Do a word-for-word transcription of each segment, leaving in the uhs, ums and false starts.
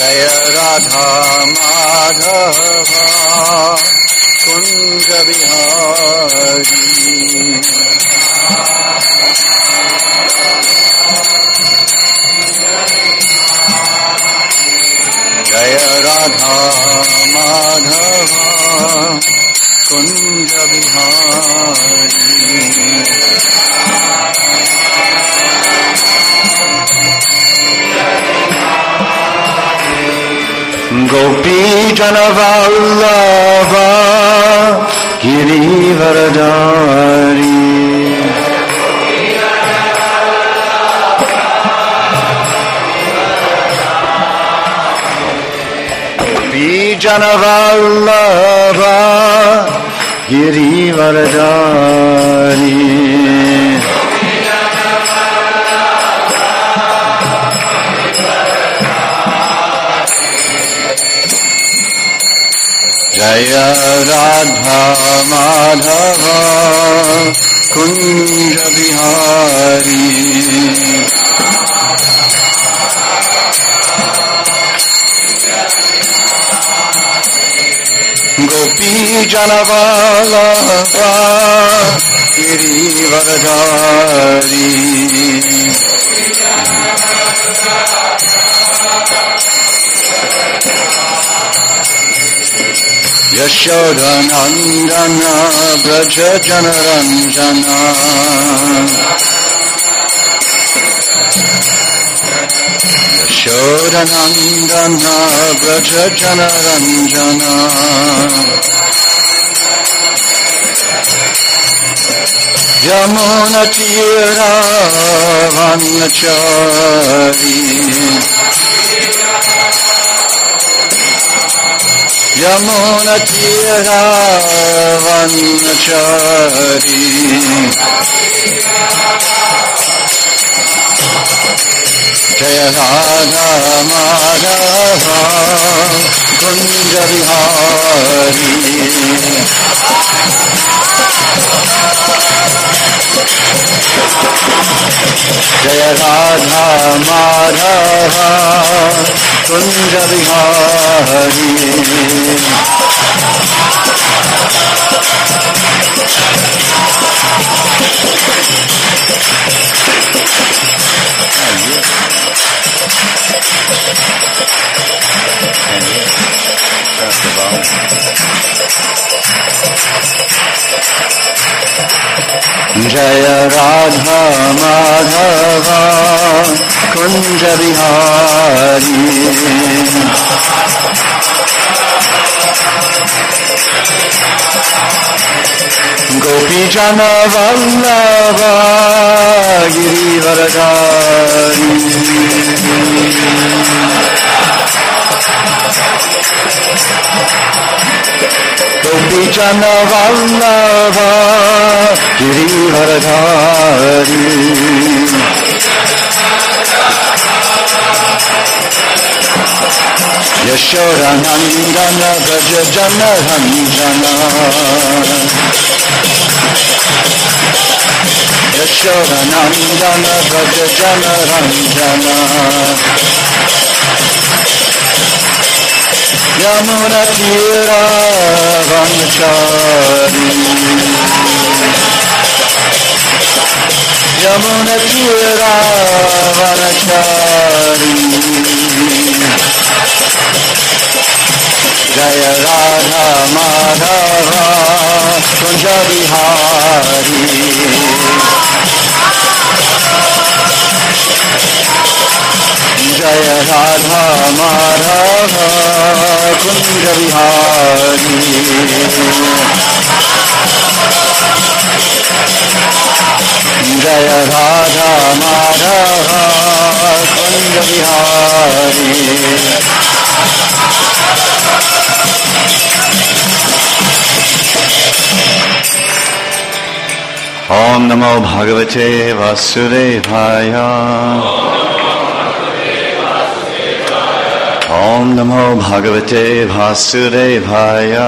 Jaya Radha Madhava Kunja Bihari Jaya Radha Madhava Kunja Bihari Gopi Jana Vallabha Girivaradari Gopi Jana Vallabha Girivaradari Jaya Radha Madhava Kunja Bihari Gopi Jana Vallabha Girivaradari Yashoda Nandana Braja Janaranjana Yashoda Nandana Braja Janaranjana Yamuna Tira Vanyachari Yamuna Tira Vanachari Jaya Radha Madhava Kunja Bihari Jaya Radha Madhava Kunja Bihari Jaya Radha Madhava Kunja Bihari Gopi Jana Vallabha Girivaradari Gopi Jana Vallabha Girivaradari Yashoda Nandana Braja Janaranjana Yashoda Nandana Braja Janaranjana Yamuna Tira Vanachari Yamuna Tira Vanachari Jaya Radha Madhava Kunja Bihari Jaya Radha Madhava Kunja Bihari Jaya Radha Madhava Kunja Bihari Om Namo Bhagavate Vasudevaya Om Namo Bhagavate Vasudevaya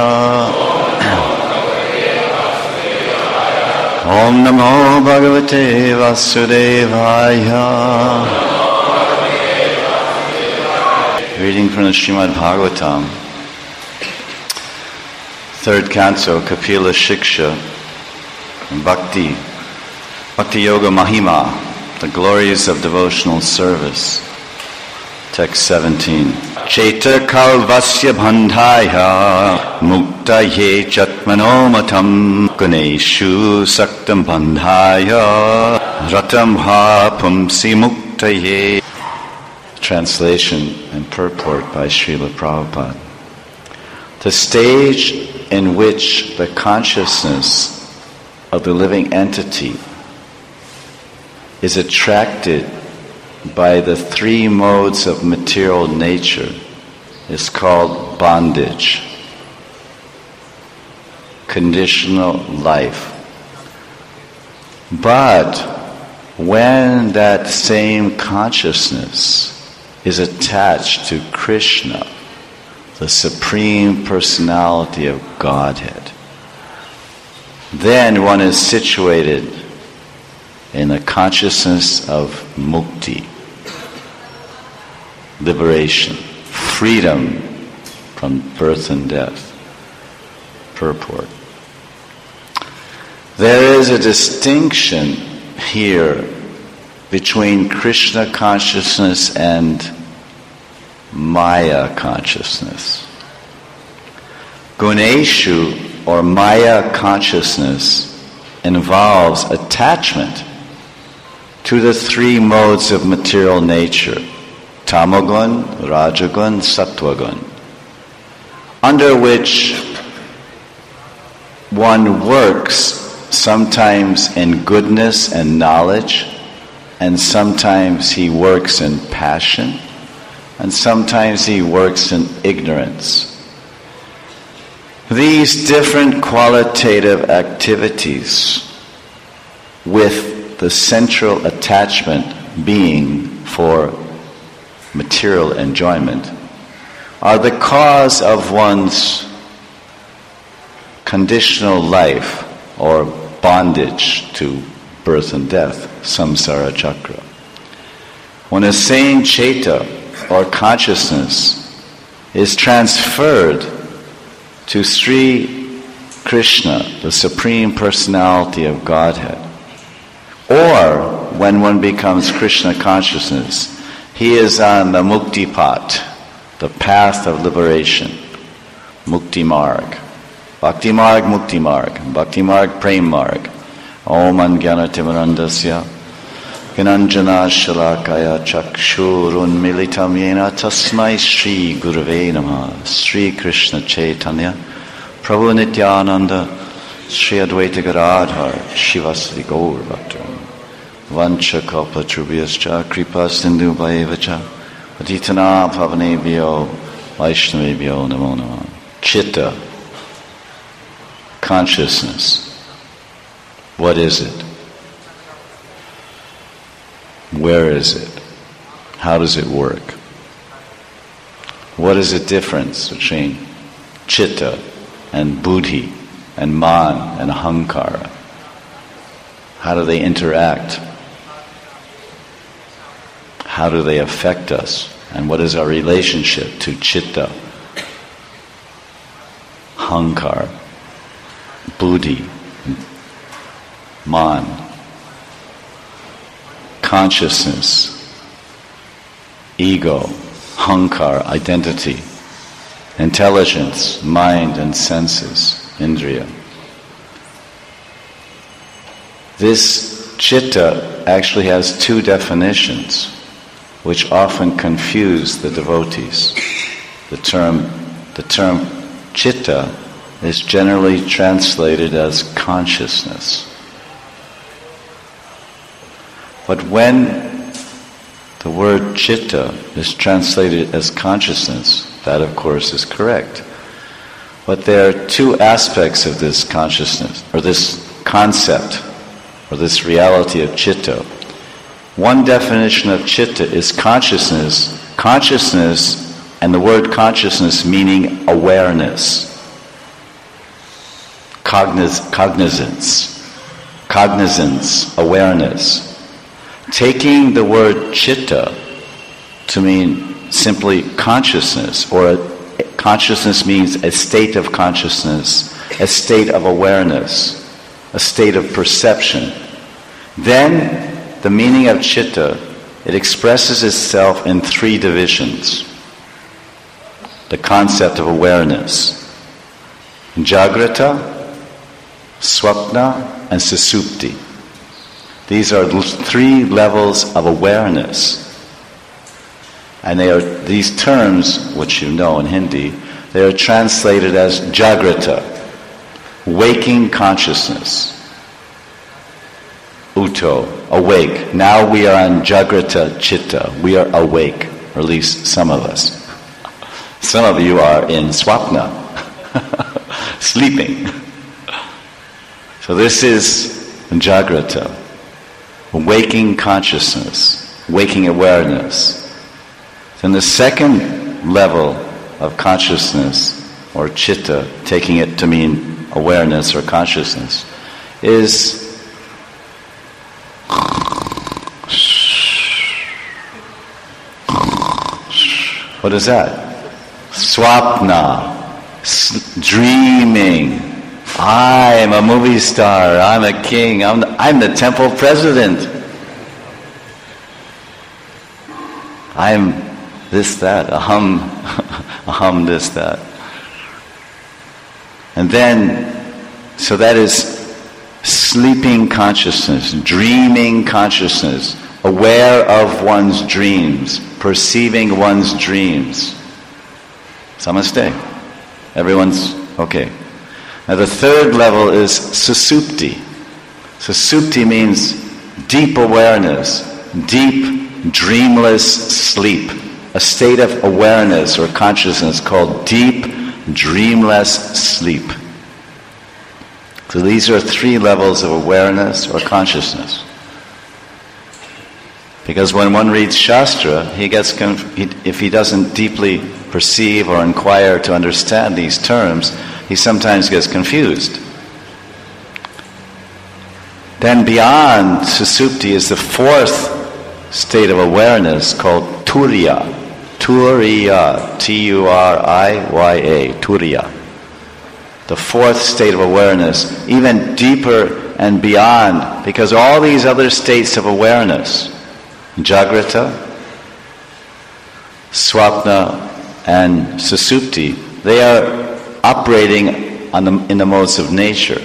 Om Namo Bhagavate Vasudevaya Reading from the Srimad Bhagavatam, third canto, Kapila Shiksha, Bhakti, Bhakti Yoga Mahima, the glories of devotional service. Text seventeen. Cheta kalvasya bandhaya muktaye chatmanomatam guneshu saktam bandhaya ratam ha pumsi muktaye. Translation and purport by Srila Prabhupada. The stage in which the consciousness of the living entity is attracted by the three modes of material nature is called bondage, conditional life. But when that same consciousness is attached to Krishna, the Supreme Personality of Godhead, then one is situated in a consciousness of mukti, liberation, freedom from birth and death. Purport. There is a distinction here between Krishna consciousness and Maya consciousness. Guneshu, or Maya consciousness, involves attachment to the three modes of material nature, Tamagun, Rajagun, Sattvagun, under which one works sometimes in goodness and knowledge, and sometimes he works in passion, and sometimes he works in ignorance. These different qualitative activities, with the central attachment being for material enjoyment, are the cause of one's conditional life or bondage to birth and death, samsara chakra. When a sane cheta or consciousness is transferred to Sri Krishna, the Supreme Personality of Godhead, or when one becomes Krishna consciousness, he is on the mukti path, the path of liberation, mukti marg, bhakti marg, mukti marg, bhakti marg, prem marg. Om Anjanatimurandasya Gananjana Shalakaya Chakshurun Militam Yena Tasmai Sri Gurave Namaha. Sri Krishna Chaitanya Prabhu Nityananda Sri Advaita Gadadhar Shivasati Gaur Bhakta Vancha Kalpa Trubhyascha Kripa Sindhu Bhaivacha Patitana Pavanebhyo Vaishnavebhyo Namo Namah. Chitta, consciousness. What is it? Where is it? How does it work? What is the difference between chitta and buddhi and man and ahankara? How do they interact? How do they affect us? And what is our relationship to chitta, ahankara, buddhi, man, consciousness, ego, ahankara, identity, intelligence, mind and senses, indriya. This chitta actually has two definitions which often confuse the devotees. The term, the term chitta is generally translated as consciousness. But when the word chitta is translated as consciousness, that of course is correct. But there are two aspects of this consciousness, or this concept, or this reality of chitta. One definition of chitta is consciousness, consciousness, and the word consciousness meaning awareness, Cogniz- cognizance, cognizance, awareness. Taking the word chitta to mean simply consciousness, or a, consciousness means a state of consciousness, a state of awareness, a state of perception. Then the meaning of chitta, it expresses itself in three divisions. The concept of awareness. Jagrata, Swapna, and Susupti. These are three levels of awareness. And they are, these terms, which you know in Hindi, they are translated as Jagrata, waking consciousness. Uto, awake. Now we are on Jagrata Chitta. We are awake, or at least some of us. Some of you are in Swapna, sleeping. So this is Jagrata, waking consciousness, waking awareness. Then the second level of consciousness, or chitta, taking it to mean awareness or consciousness, is what is that? Swapna, S- dreaming. I'm a movie star. I'm a king. I'm the, I'm the temple president. I'm this, that. Aham, aham, this, that. And then, so that is sleeping consciousness, dreaming consciousness, aware of one's dreams, perceiving one's dreams. Namaste. Everyone's okay. Now the third level is Susupti. Susupti means deep awareness, deep dreamless sleep, a state of awareness or consciousness called deep dreamless sleep. So these are three levels of awareness or consciousness. Because when one reads Shastra, he gets conf- he, if he doesn't deeply perceive or inquire to understand these terms, he sometimes gets confused. Then beyond Susupti is the fourth state of awareness called Turiya. Turiya, T U R I Y A, Turiya. The fourth state of awareness, even deeper and beyond, because all these other states of awareness, Jagrata, Swapna, and Susupti, they are operating on the, in the modes of nature.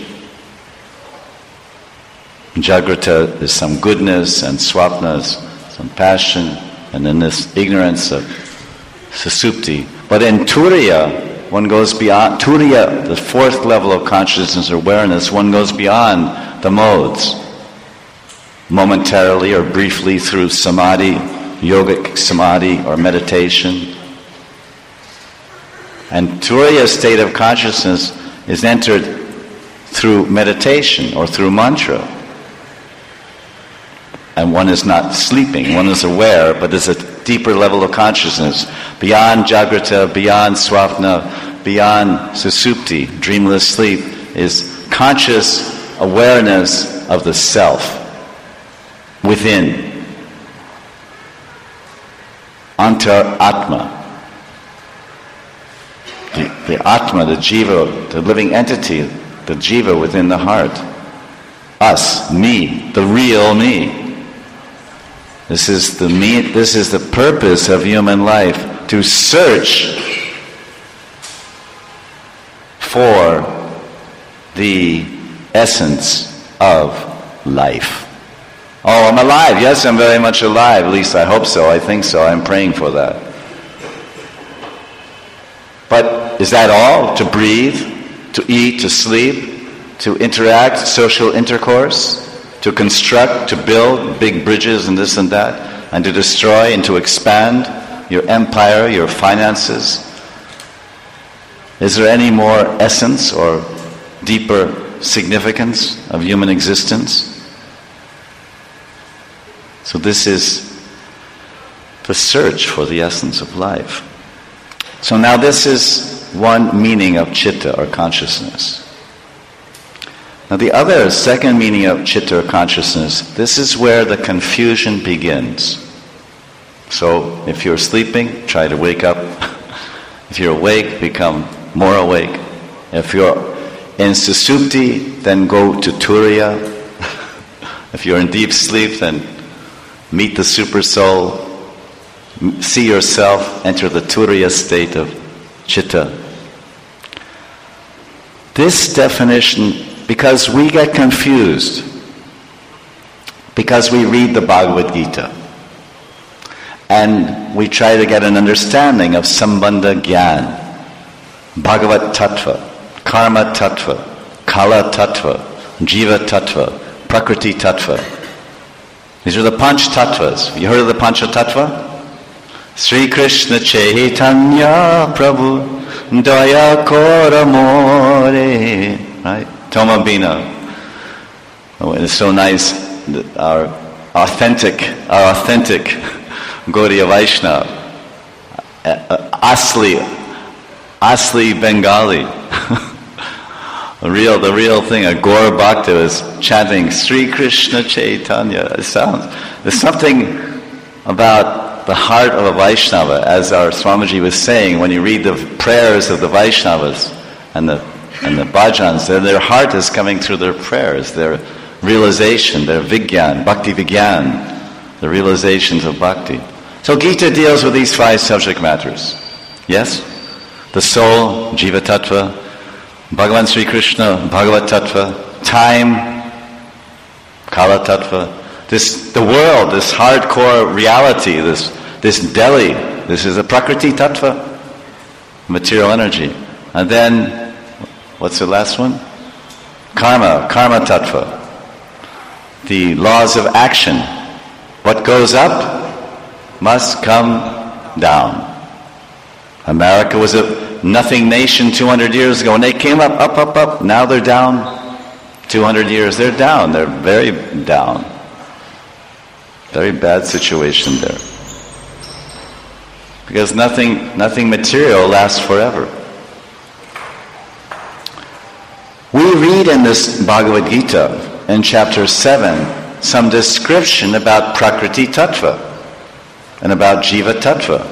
Jagrata is some goodness, and Swapna is some passion, and then this ignorance of Susupti. But in Turiya, one goes beyond, Turiya, the fourth level of consciousness or awareness, one goes beyond the modes. Momentarily or briefly through samadhi, yogic samadhi or meditation. And Turiya's state of consciousness is entered through meditation or through mantra. And one is not sleeping, one is aware, but there's a deeper level of consciousness beyond Jagrata, beyond Swapna, beyond Susupti, dreamless sleep, is conscious awareness of the self within. Antar Atma. The, the Atma, the Jiva, the living entity, the Jiva within the heart. Us, me, the real me. This is the me, this is the purpose of human life, to search for the essence of life. Oh, I'm alive. Yes, I'm very much alive. At least I hope so. I think so. I'm praying for that. But is that all? To breathe, to eat, to sleep, to interact, social intercourse, to construct, to build big bridges and this and that, and to destroy and to expand your empire, your finances? Is there any more essence or deeper significance of human existence? So this is the search for the essence of life. So now this is one meaning of chitta or consciousness. Now the other, second meaning of chitta or consciousness, this is where the confusion begins. So if you're sleeping, try to wake up. If you're awake, become more awake. If you're in Susupti, then go to Turiya. If you're in deep sleep, then meet the Super Soul. See yourself, enter the Turiya state of Chitta. This definition, because we get confused, because we read the Bhagavad Gita, and we try to get an understanding of Sambandha Gyan, Bhagavat Tattva, Karma Tattva, Kala Tattva, Jiva Tattva, Prakriti Tattva. These are the Panch Tattvas. You heard of the Pancha Tattva? Sri Krishna Chaitanya Prabhu Daya Kora More. Right? Toma Bina. Oh, it's so nice. Our authentic, our authentic Gaudiya Vaishnava, uh, Asli, Asli Bengali. the real, the real thing. A Gaur Bhakta is chanting Sri Krishna Chaitanya. It sounds. There's something about the heart of a Vaishnava, as our Swamiji was saying, when you read the prayers of the Vaishnavas and the and the bhajans, their heart is coming through their prayers, their realization, their vigyan, bhakti vigyan, the realizations of bhakti. So Gita deals with these five subject matters. Yes? The soul, Jiva Tattva, Bhagavan Sri Krishna, Bhagavat Tattva, time, Kala Tattva, this, the world, this hardcore reality, this, this Delhi, this is a Prakriti Tattva, material energy. And then, what's the last one? Karma, Karma Tattva. The laws of action. What goes up must come down. America was a nothing nation two hundred years ago, and they came up, up, up, up. Now they're down. two hundred years, they're down. They're very down. Very bad situation there. Because nothing, nothing material lasts forever. We read in this Bhagavad Gita, in chapter seven, some description about Prakriti Tattva and about Jiva Tattva.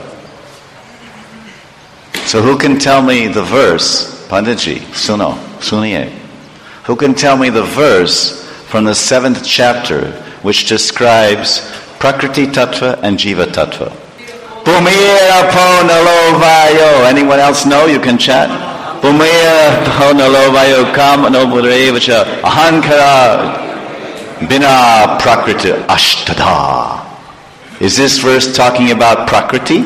So who can tell me the verse, Panditji, Suno, Suniye, who can tell me the verse from the seventh chapter which describes Prakriti Tattva and Jiva Tattva? Bhumira po nalo vayo. Anyone else know? You can chat. Bhumira po nalo vayo kam anoburevacha ahankara bina prakriti ashtada. Is this verse talking about Prakriti?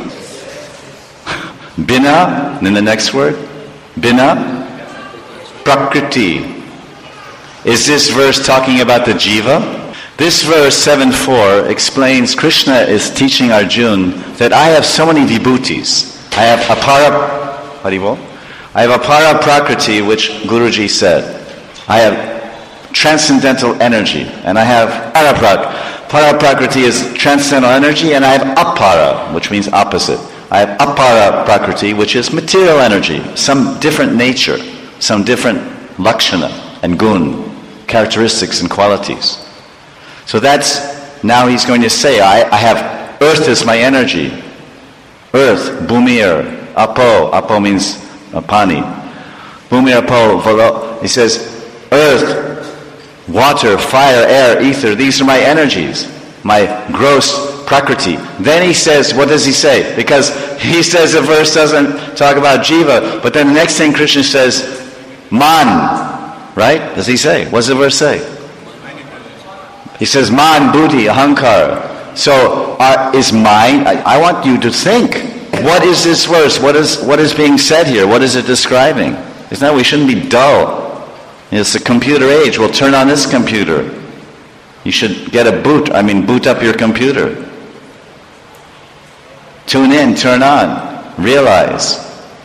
Bina, and then the next word? Bina? Prakriti. Is this verse talking about the Jiva? This verse seven four explains Krishna is teaching Arjuna that I have so many vibhutis. I have apara, Haribo? I have apara prakriti, which Guruji said. I have transcendental energy, and I have paraprak. Para prakriti is transcendental energy, and I have apara, which means opposite. I have apara prakriti, which is material energy, some different nature, some different lakshana and gun, characteristics and qualities. So that's, now he's going to say, I, I have, earth is my energy. Earth, bhumir, apo, apo means apani. Bhumir, apo, valo. He says, earth, water, fire, air, ether, these are my energies, my gross prakriti. Then he says, what does he say? Because he says the verse doesn't talk about jiva, but then the next thing Krishna says, man, right? Does he say? What does the verse say? He says, man, buddhi, ahankara. So, uh, is mind, I, I want you to think. What is this verse? What is what is being said here? What is it describing? It's not, we shouldn't be dull. It's the computer age. Well, turn on this computer. You should get a boot, I mean, boot up your computer. Tune in, turn on, realize.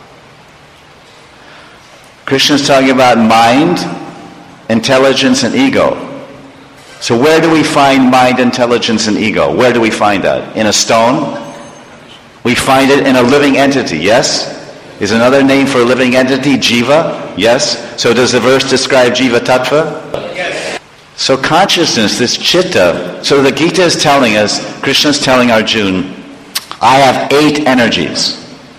Krishna's talking about mind, intelligence, and ego. So where do we find mind, intelligence, and ego? Where do we find that? In a stone? We find it in a living entity, yes? Is another name for a living entity jiva? Yes? So does the verse describe jiva tattva? Yes. So consciousness, this chitta, so the Gita is telling us, Krishna is telling Arjuna, I have eight energies.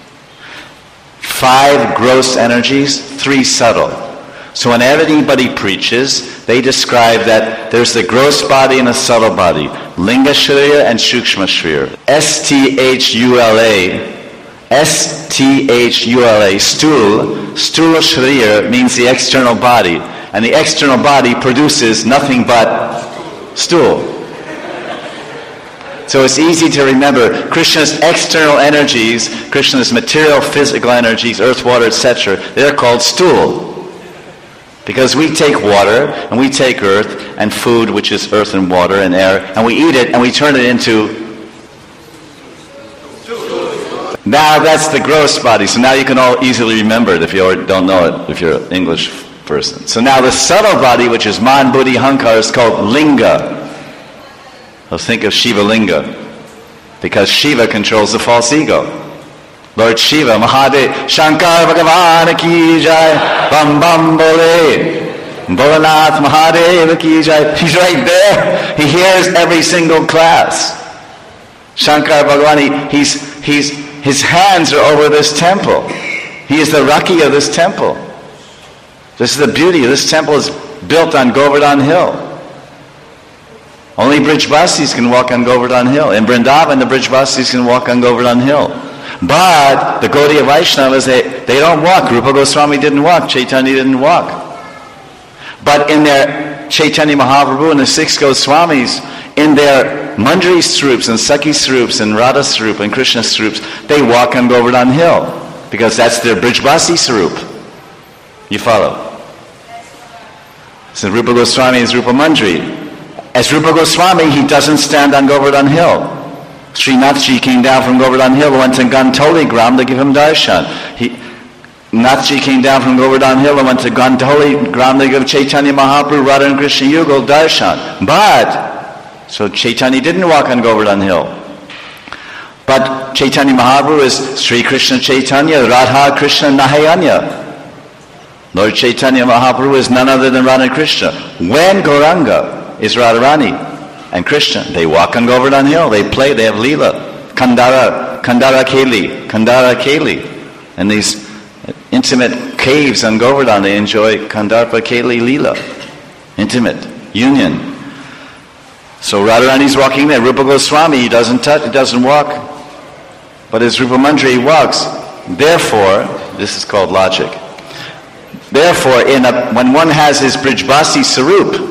Five gross energies, three subtle. So whenever anybody preaches, they describe that there's the gross body and a subtle body. Linga Sharira and Shukshma Sharira. S T H U L A. S T H U L A. Stool. Stula Sharira means the external body. And the external body produces nothing but stool. So it's easy to remember Krishna's external energies, Krishna's material, physical energies, earth, water, et cetera, they're called stool. Because we take water, and we take earth, and food, which is earth and water and air, and we eat it, and we turn it into... Now that's the gross body, so now you can all easily remember it if you don't know it, if you're an English person. So now the subtle body, which is man, buddhi, hankar, is called linga. So think of Shiva Linga, because Shiva controls the false ego. Lord Shiva, Mahadev, Shankar Bhagavan ki jai, Bam Bam Bole, Bholanath Mahadev ki jai. He's right there. He hears every single class. Shankar Bhagavan, he's, he's, his hands are over this temple. He is the Rakhi of this temple. This is the beauty. This temple is built on Govardhan Hill. Only Brijbasis can walk on Govardhan Hill. In Vrindavan, the Brijbasis can walk on Govardhan Hill. But the Gaudiya Vaishnavas, they, they don't walk. Rupa Goswami didn't walk. Chaitanya didn't walk. But in their Chaitanya Mahaprabhu and the six Goswamis, in their Manjari Swarups and Sakhi Swarups and Radha Swarup and Krishna Swarups, they walk on Govardhan Hill. Because that's their Brijbasi Swarup. You follow? So Rupa Goswami is Rupa Manjari. As Rupa Goswami, he doesn't stand on Govardhan Hill. Srinathji came down from Govardhan Hill, went to Gantoli Gram to give him darshan. He, Nathji came down from Govardhan Hill and went to Gantoli Gram to give Chaitanya Mahaprabhu, Radha and Krishna Yugal darshan. But, so Chaitanya didn't walk on Govardhan Hill. But Chaitanya Mahaprabhu is Sri Krishna Chaitanya, Radha Krishna Nahayanya. Lord Chaitanya Mahaprabhu is none other than Radha Krishna. When Gauranga is Radharani and Krishna, they walk on Govardhan Hill, they play, they have Leela, Kandara, Kandara Keli, Kandara Keli. And these intimate caves on Govardhan, they enjoy Kandarpa Keli Leela, intimate union. So Radharani's walking there. Rupa Goswami, he doesn't touch, he doesn't walk, but as Rupa Manjari, he walks. Therefore, this is called logic. Therefore, in a, when one has his Brijbasi Sarup,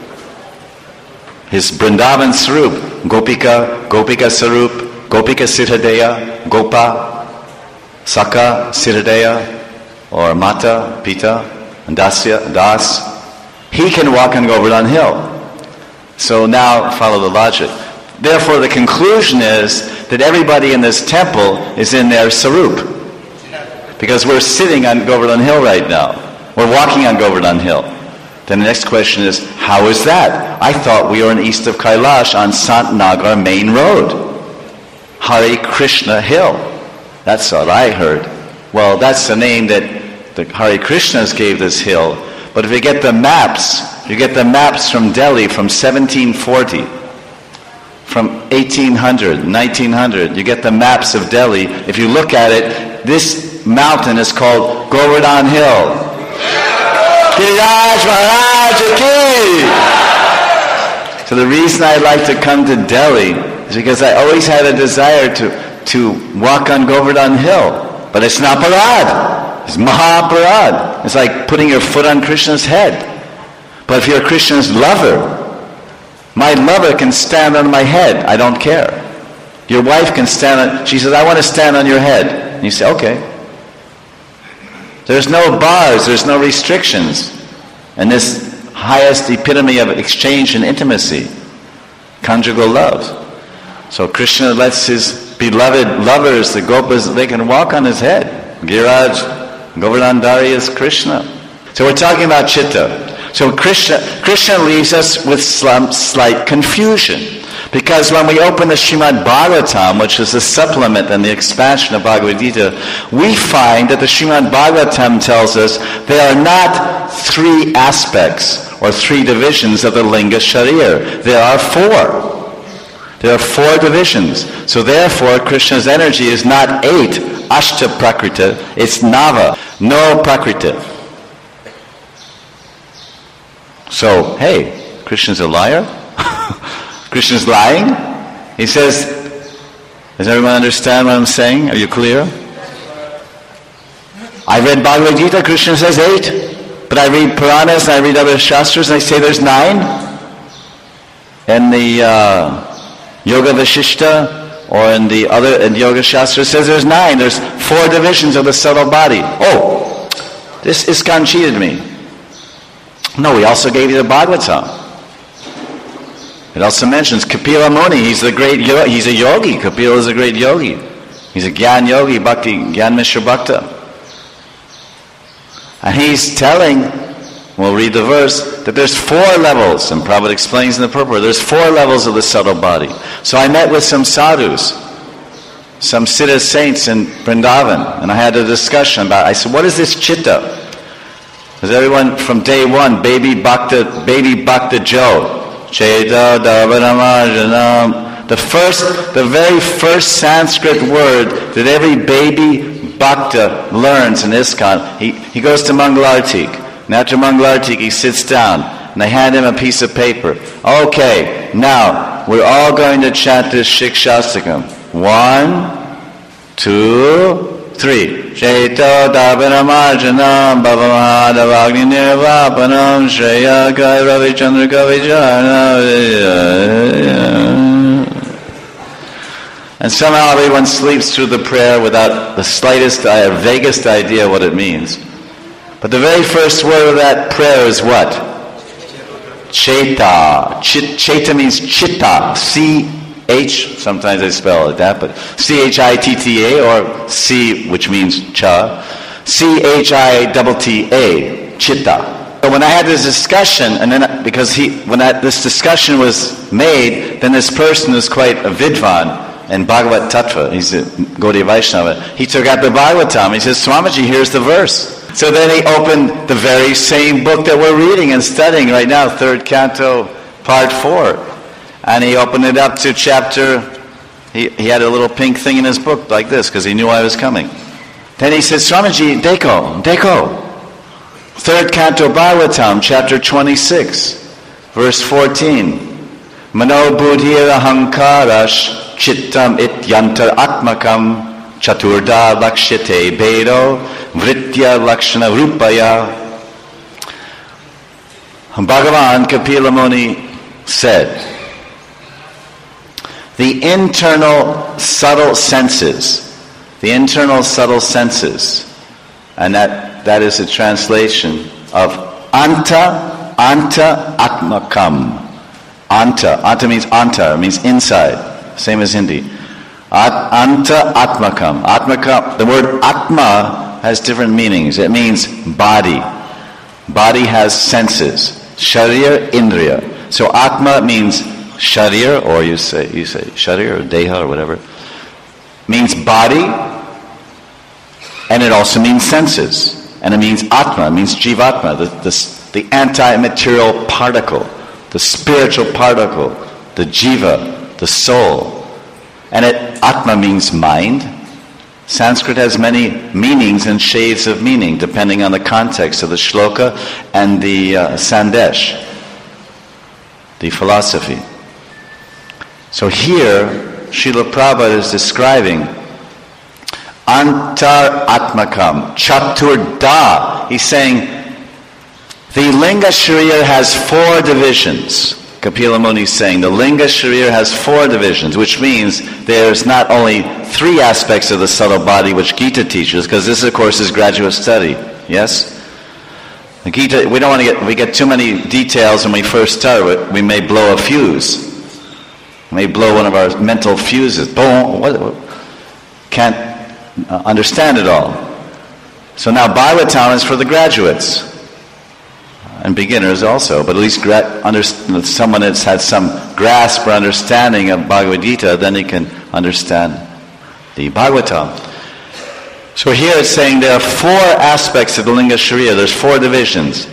his Vrindavan Sarup, Gopika, Gopika Sarup, Gopika Sitadeya, Gopa, Saka Sitadeya, or Mata, Pita, and Dasya, Das, he can walk on Govardhan Hill. So now follow the logic. Therefore, the conclusion is that everybody in this temple is in their Sarup. Because we're sitting on Govardhan Hill right now. We're walking on Govardhan Hill. Then the next question is, how is that? I thought we were in east of Kailash on Sant Nagar main road. Hare Krishna Hill. That's what I heard. Well, that's the name that the Hare Krishnas gave this hill. But if you get the maps, you get the maps from Delhi from seventeen forty, from eighteen hundred, nineteen hundred. You get the maps of Delhi. If you look at it, this mountain is called Govardhan Hill. Giriraj Maharaj Ki! So the reason I like to come to Delhi is because I always had a desire to, to walk on Govardhan Hill. But it's not parad. It's Mahaparad. It's like putting your foot on Krishna's head. But if you're Krishna's lover, my lover can stand on my head. I don't care. Your wife can stand on... She says, I want to stand on your head. And you say, okay. There's no bars, there's no restrictions. And this highest epitome of exchange and intimacy, conjugal love. So Krishna lets his beloved lovers, the gopas, they can walk on his head. Giriraj, Govardhandari is Krishna. So we're talking about Chitta. So Krishna, Krishna leaves us with some slight confusion. Because when we open the Srimad Bhagavatam, which is the supplement and the expansion of Bhagavad Gita, we find that the Srimad Bhagavatam tells us there are not three aspects or three divisions of the Linga Sharir. There are four. There are four divisions. So therefore, Krishna's energy is not eight, ashta prakrita, it's nava, no prakrita. So, hey, Krishna's a liar? Krishna's lying? He says, does everyone understand what I'm saying? Are you clear? I read Bhagavad Gita, Krishna says eight. But I read Puranas and I read other Shastras and they say there's nine. And the uh, Yoga Vashishta or in the other in Yoga Shastra says there's nine. There's four divisions of the subtle body. Oh, this ISKCON cheated me. No, we also gave you the Bhagavatam. It also mentions Kapila Muni. He's the great yogi. He's a yogi. Kapila is a great yogi. He's a Gyan yogi, Bhakti, Gyan Mishra Bhakta. And he's telling, we'll read the verse, that there's four levels, and Prabhupada explains in the purport, there's four levels of the subtle body. So I met with some sadhus, some Siddha saints in Vrindavan, and I had a discussion about it. I said, what is this chitta? Because everyone from day one, baby Bhakta, baby Bhakta Joe, Chaita Dharvanamarjanam, the first, the very first Sanskrit word that every baby Bhakta learns in ISKCON, he, he goes to Mangalartik. And after Mangalartik, he sits down, and they hand him a piece of paper. Okay, now, we're all going to chant this Shikshastakam. One, two, three. Chaito Dharvanamarjanam Bhavamahadavagni Nirvapanam Shreya Kai Ravi Chandra Kavijana. And somehow everyone sleeps through the prayer without the slightest or vaguest idea what it means. But the very first word of that prayer is what? Chaita. Ch- Chaita means chitta. C H, sometimes I spell it that, but C H I T T A, or C, which means cha. C H I T T A, chitta. So when I had this discussion, and then because he, when that, this discussion was made, then this person is quite a vidvan, and Bhagavad Tattva, he's a Gaudiya Vaishnava, he took out the Bhagavatam, he says, Swamiji, here's the verse. So then he opened the very same book that we're reading and studying right now, third canto, part four. And he opened it up to chapter, he, he had a little pink thing in his book like this, because he knew I was coming. Then he said, Swamiji, Deko, Deko. Third canto Bhagavatam, chapter twenty-six, verse fourteen. Mano buddhira hankarash chittam ityantar atmakam chaturda lakshyate bedo vritya lakshana rupaya. Bhagavan Kapila Muni said, the internal subtle senses, the internal subtle senses, and that, that is a translation of anta, anta atmakam. Anta, anta means anta, it means inside, same as Hindi. At, anta atmakam. Atmakam, the word atma has different meanings. It means body. Body has senses. Sharir, indriya. So atma means sharir, or you say you say sharir or deha or whatever. Means body, and it also means senses. And it means atma, it means jivatma, the, the, the anti-material particle, the spiritual particle, the jiva, the soul. And it, atma means mind. Sanskrit has many meanings and shades of meaning depending on the context of the shloka and the uh, sandesh, the philosophy. So here, Srila Prabhupada is describing Antar Atmakam, Chaturda. He's saying the Linga Sharira has four divisions. Kapila Muni is saying the Linga Sharira has four divisions, which means there's not only three aspects of the subtle body which Gita teaches, because this, of course, is graduate study. Yes? The Gita, we don't want to get, we get too many details when we first start, we may blow a fuse. We may blow one of our mental fuses. Boom! What, what, can't uh, understand it all. So now Bhagavatam is for the graduates. And beginners also, but at least gra- under, someone that's had some grasp or understanding of Bhagavad Gita, then he can understand the Bhagavatam. So here it's saying there are four aspects of the Linga Sharira. There's four divisions.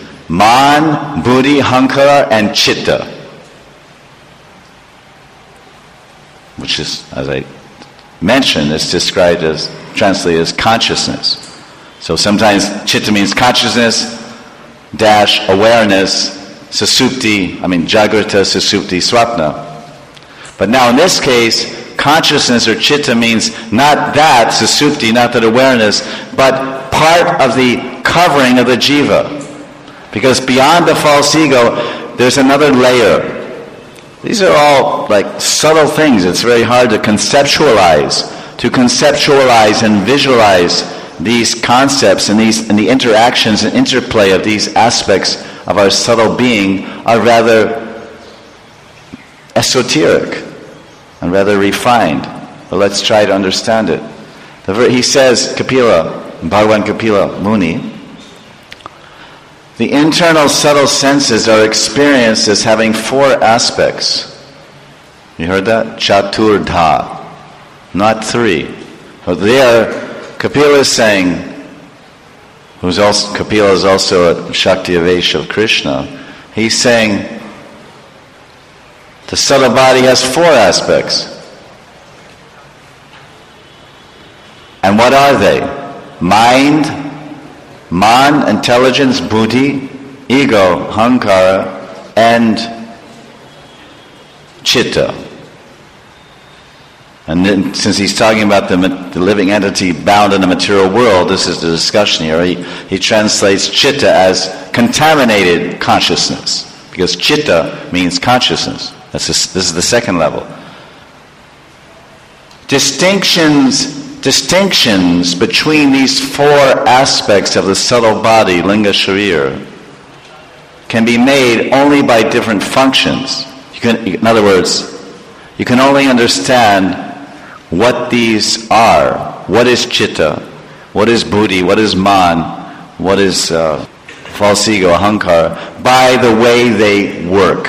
Man, Buddhi, Hankara, and Chitta. which is, as I mentioned, is described as, translated as consciousness. So sometimes chitta means consciousness, dash, awareness, susupti, I mean jagrata, susupti, swapna. But now in this case, consciousness or chitta means not that, susupti, not that awareness, but part of the covering of the jiva. Because beyond the false ego, there's another layer. These are all like subtle things. It's very hard to conceptualize, to conceptualize and visualize these concepts and these and the interactions and interplay of these aspects of our subtle being are rather esoteric and rather refined. But let's try to understand it. He says, Kapila, Bhagavan Kapila Muni, the internal subtle senses are experienced as having four aspects. You heard that? Chaturdha, not three. But there, Kapila is saying, who's also, Kapila is also a Shakti Avesha of Krishna, he's saying the subtle body has four aspects. And what are they? Mind, man, intelligence, buddhi, ego, hankara, and chitta. And then, since he's talking about the, the living entity bound in the material world, this is the discussion here, he, he translates chitta as contaminated consciousness. Because chitta means consciousness. That's a, this is the second level. Distinctions Distinctions between these four aspects of the subtle body, linga sharira, can be made only by different functions. You can, in other words, you can only understand what these are. What is chitta? What is buddhi? What is man? What is uh, false ego, ahankara? By the way they work.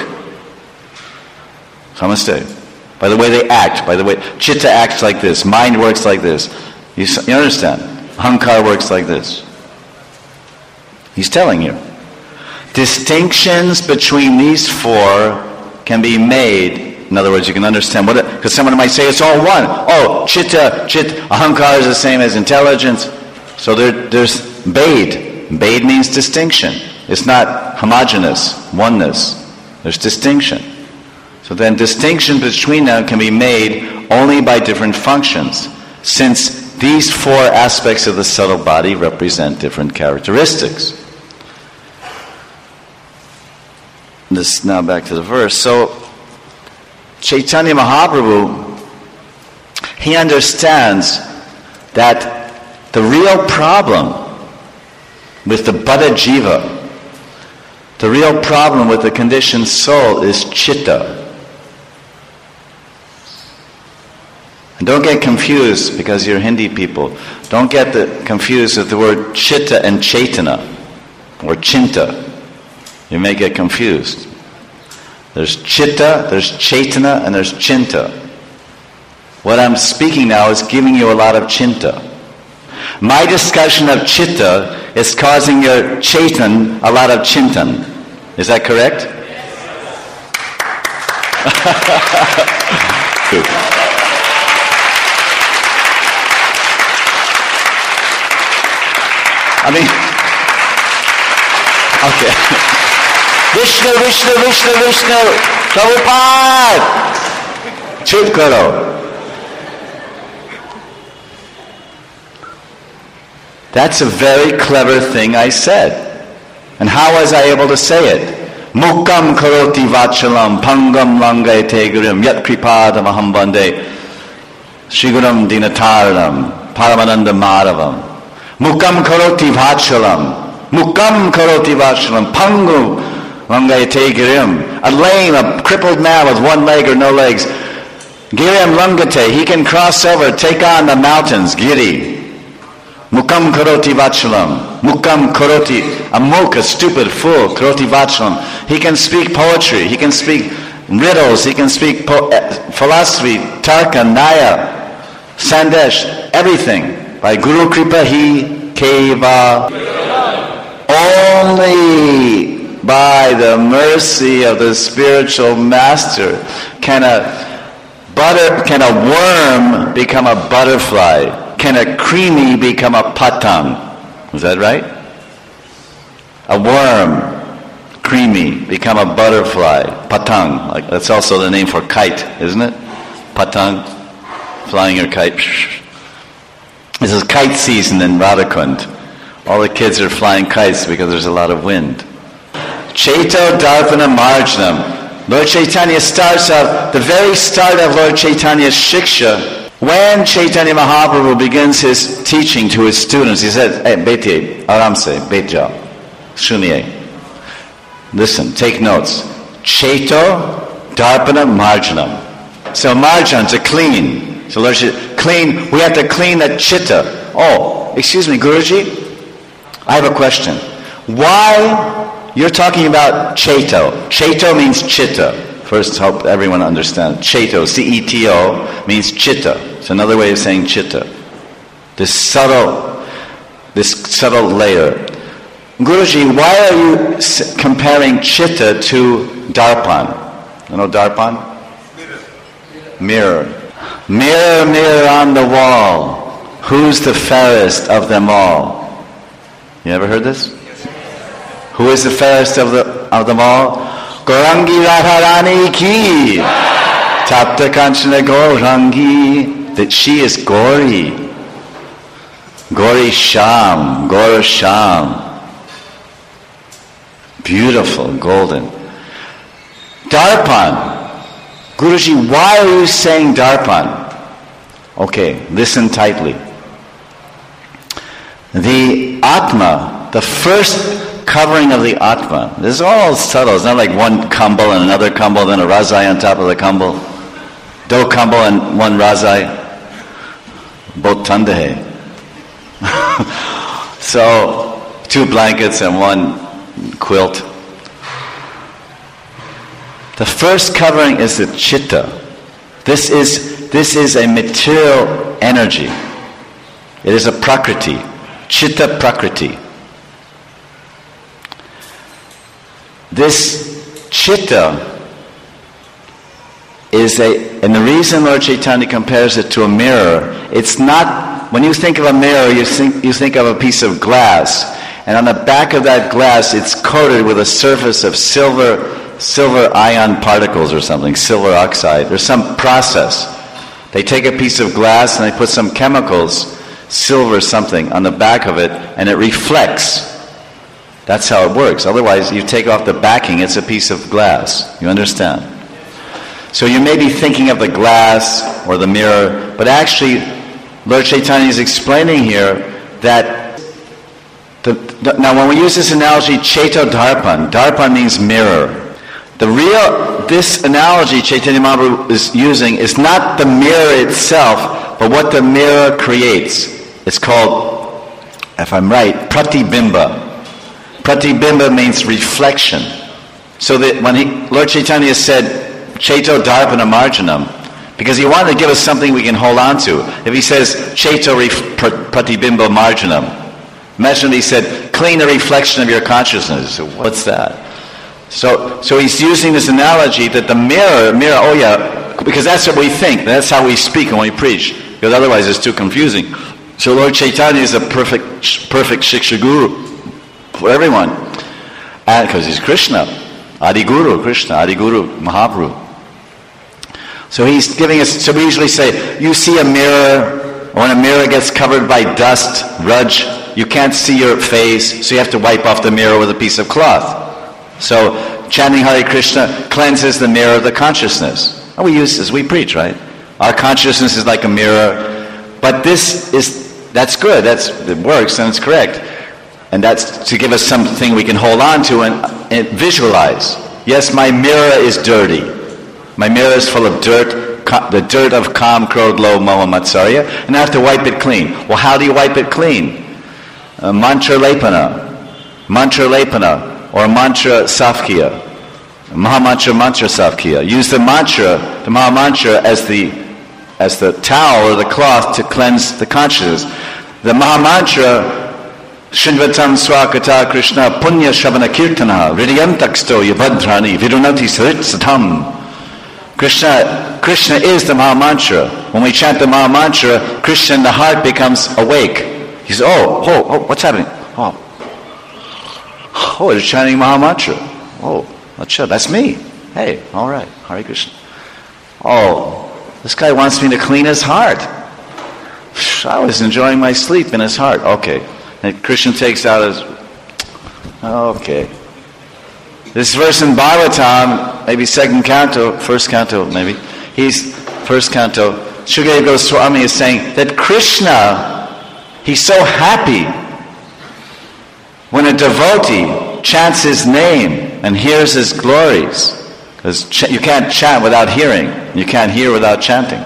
Namaste. By the way they act, by the way chitta acts like this, mind works like this. You, you understand? Hankara works like this. He's telling you. Distinctions between these four can be made. In other words, you can understand what, because someone might say it's all one. Oh, chitta, chitta, ahankara is the same as intelligence. So there, there's bade. Bade means distinction. It's not homogeneous, oneness. There's distinction. So then distinction between them can be made only by different functions, since these four aspects of the subtle body represent different characteristics. This now back to the verse. So Chaitanya Mahaprabhu, he understands that the real problem with the Buddha Jiva, the real problem with the conditioned soul is chitta. And don't get confused, because you're Hindi people, don't get the, confused with the word chitta and chaitana, or chinta. You may get confused. There's chitta, there's chaitana, and there's chinta. What I'm speaking now is giving you a lot of chinta. My discussion of chitta is causing your chaitan a lot of chintan. Is that correct? Good. I mean, okay. Vishnu, Vishnu, Vishnu, Vishnu, Prabhupada! Chup karo. That's a very clever thing I said. And how was I able to say it? Mukam karoti vachalam, pangam langayate gurim, yat kripadam aham bande, shiguram dinataranam, paramananda madhavam. Mukam karoti vachalam. Mukam karoti vachalam. Pangu langayate girim. A lame, a crippled man with one leg or no legs. Girim langate. He can cross over, take on the mountains. Giri. Mukam karoti vachalam. Mukam karoti. A muk, a stupid fool. Karoti vachalam. He can speak poetry. He can speak riddles. He can speak po- philosophy, tarka, naya, sandesh, everything. By Guru Kripa he keva. Only by the mercy of the spiritual master can a butter, can a worm become a butterfly? Can a creamy become a patang? Is that right? A worm, creamy, become a butterfly, patang. Like, that's also the name for kite, isn't it? Patang, flying your kite. This is kite season in Radhakund. All the kids are flying kites because there's a lot of wind. Chaito Darpana Marjanam. Lord Chaitanya starts out, the very start of Lord Chaitanya's Shiksha, when Chaitanya Mahaprabhu begins his teaching to his students, he says, hey, bete, aram se, bet jao, suniye. Listen, take notes. Chaito Darpana Marjanam. So marjan, to clean. So Lord Chaitanya, clean, we have to clean that chitta. Oh, excuse me, Guruji, I have a question. Why... You're talking about Chaito. Chaito means chitta. First, hope everyone understands. Chaito, C E T O, means chitta. It's another way of saying chitta. This subtle, this subtle layer. Guruji, why are you comparing chitta to darpan? You know darpan? Mirror. Mirror, mirror on the wall. Who's the fairest of them all? You ever heard this? Who is the fairest of the of them all? Gaurangi Radharani ki. Tapta Kanchana Gaurangi. That she is Gauri. Gauri Sham. Gaura Sham. Beautiful, golden. Darpan. Guruji, why are you saying Darpan? Okay, listen tightly. The Atma, the first covering of the Atma. This is all subtle. It's not like one kambal and another kambal, then a razai on top of the kambal. Do kambal and one razai. Both tandahe. So, two blankets and one quilt. The first covering is the chitta. This is, this is a material energy. It is a prakriti. Chitta prakriti. This chitta is a, and the reason Lord Chaitanya compares it to a mirror, it's not, when you think of a mirror, you think, you think of a piece of glass, and on the back of that glass, it's coated with a surface of silver, silver ion particles or something, silver oxide. There's some process. They take a piece of glass and they put some chemicals, silver something, on the back of it, and it reflects. That's how it works. Otherwise, you take off the backing, it's a piece of glass. You understand? So you may be thinking of the glass or the mirror, but actually, Lord Chaitanya is explaining here that, the, the, now when we use this analogy, Chaito Darpan, Darpan means mirror. The real, this analogy Chaitanya Mahaprabhu is using is not the mirror itself, but what the mirror creates. It's called, if I'm right, pratibimba. Pratibimba means reflection. So that when he, Lord Chaitanya said, Chaito Darpana Marjanam, because he wanted to give us something we can hold on to. If he says, Chaito Pratibimba Marjanam, imagine he said, clean the reflection of your consciousness. So what's that? So, so he's using this analogy that the mirror, mirror, oh yeah, because that's what we think, that's how we speak when we preach, because otherwise it's too confusing. So Lord Chaitanya is a perfect, perfect Shiksha Guru for everyone, and because he's Krishna, Adi Guru, Krishna, Adi Guru, Mahaprabhu. So he's giving us, so we usually say, you see a mirror, when a mirror gets covered by dust, rudge, you can't see your face, so you have to wipe off the mirror with a piece of cloth. So chanting Hare Krishna cleanses the mirror of the consciousness. And we use this, we preach, right? Our consciousness is like a mirror, but this is, that's good, that's, it works and it's correct. And that's to give us something we can hold on to and, and visualize. Yes, my mirror is dirty. My mirror is full of dirt, the dirt of Kam, Krodh, Loh, Moha, Matsarya, and I have to wipe it clean. Well, how do you wipe it clean? Uh, mantra lepana, mantra lepana, or mantra safkiya, Mahamantra mantra safkiya. Use the mantra, the Mahamantra, as the as the towel or the cloth to cleanse the consciousness. The Mahamantra, Shinvatam Swakata Krishna Punya Shavana Kirtana Vidyantaksto Yabhadrani Vidunati Saritsatam Krishna, Krishna is the Maha Mantra. When we chant the Maha Mantra, Krishna in the heart becomes awake. He says, oh, oh, oh, what's happening? Oh, oh, they're chanting Maha Mantra. Oh, acha, that's me. Hey, all right, Hare Krishna. Oh, this guy wants me to clean his heart. I was enjoying my sleep in his heart. Okay. And Krishna takes out his... Okay. This verse in Bhagavatam, maybe second canto, first canto maybe, he's, first canto, Shukadeva Goswami is saying that Krishna, he's so happy when a devotee chants his name and hears his glories. Because ch- you can't chant without hearing. You can't hear without chanting.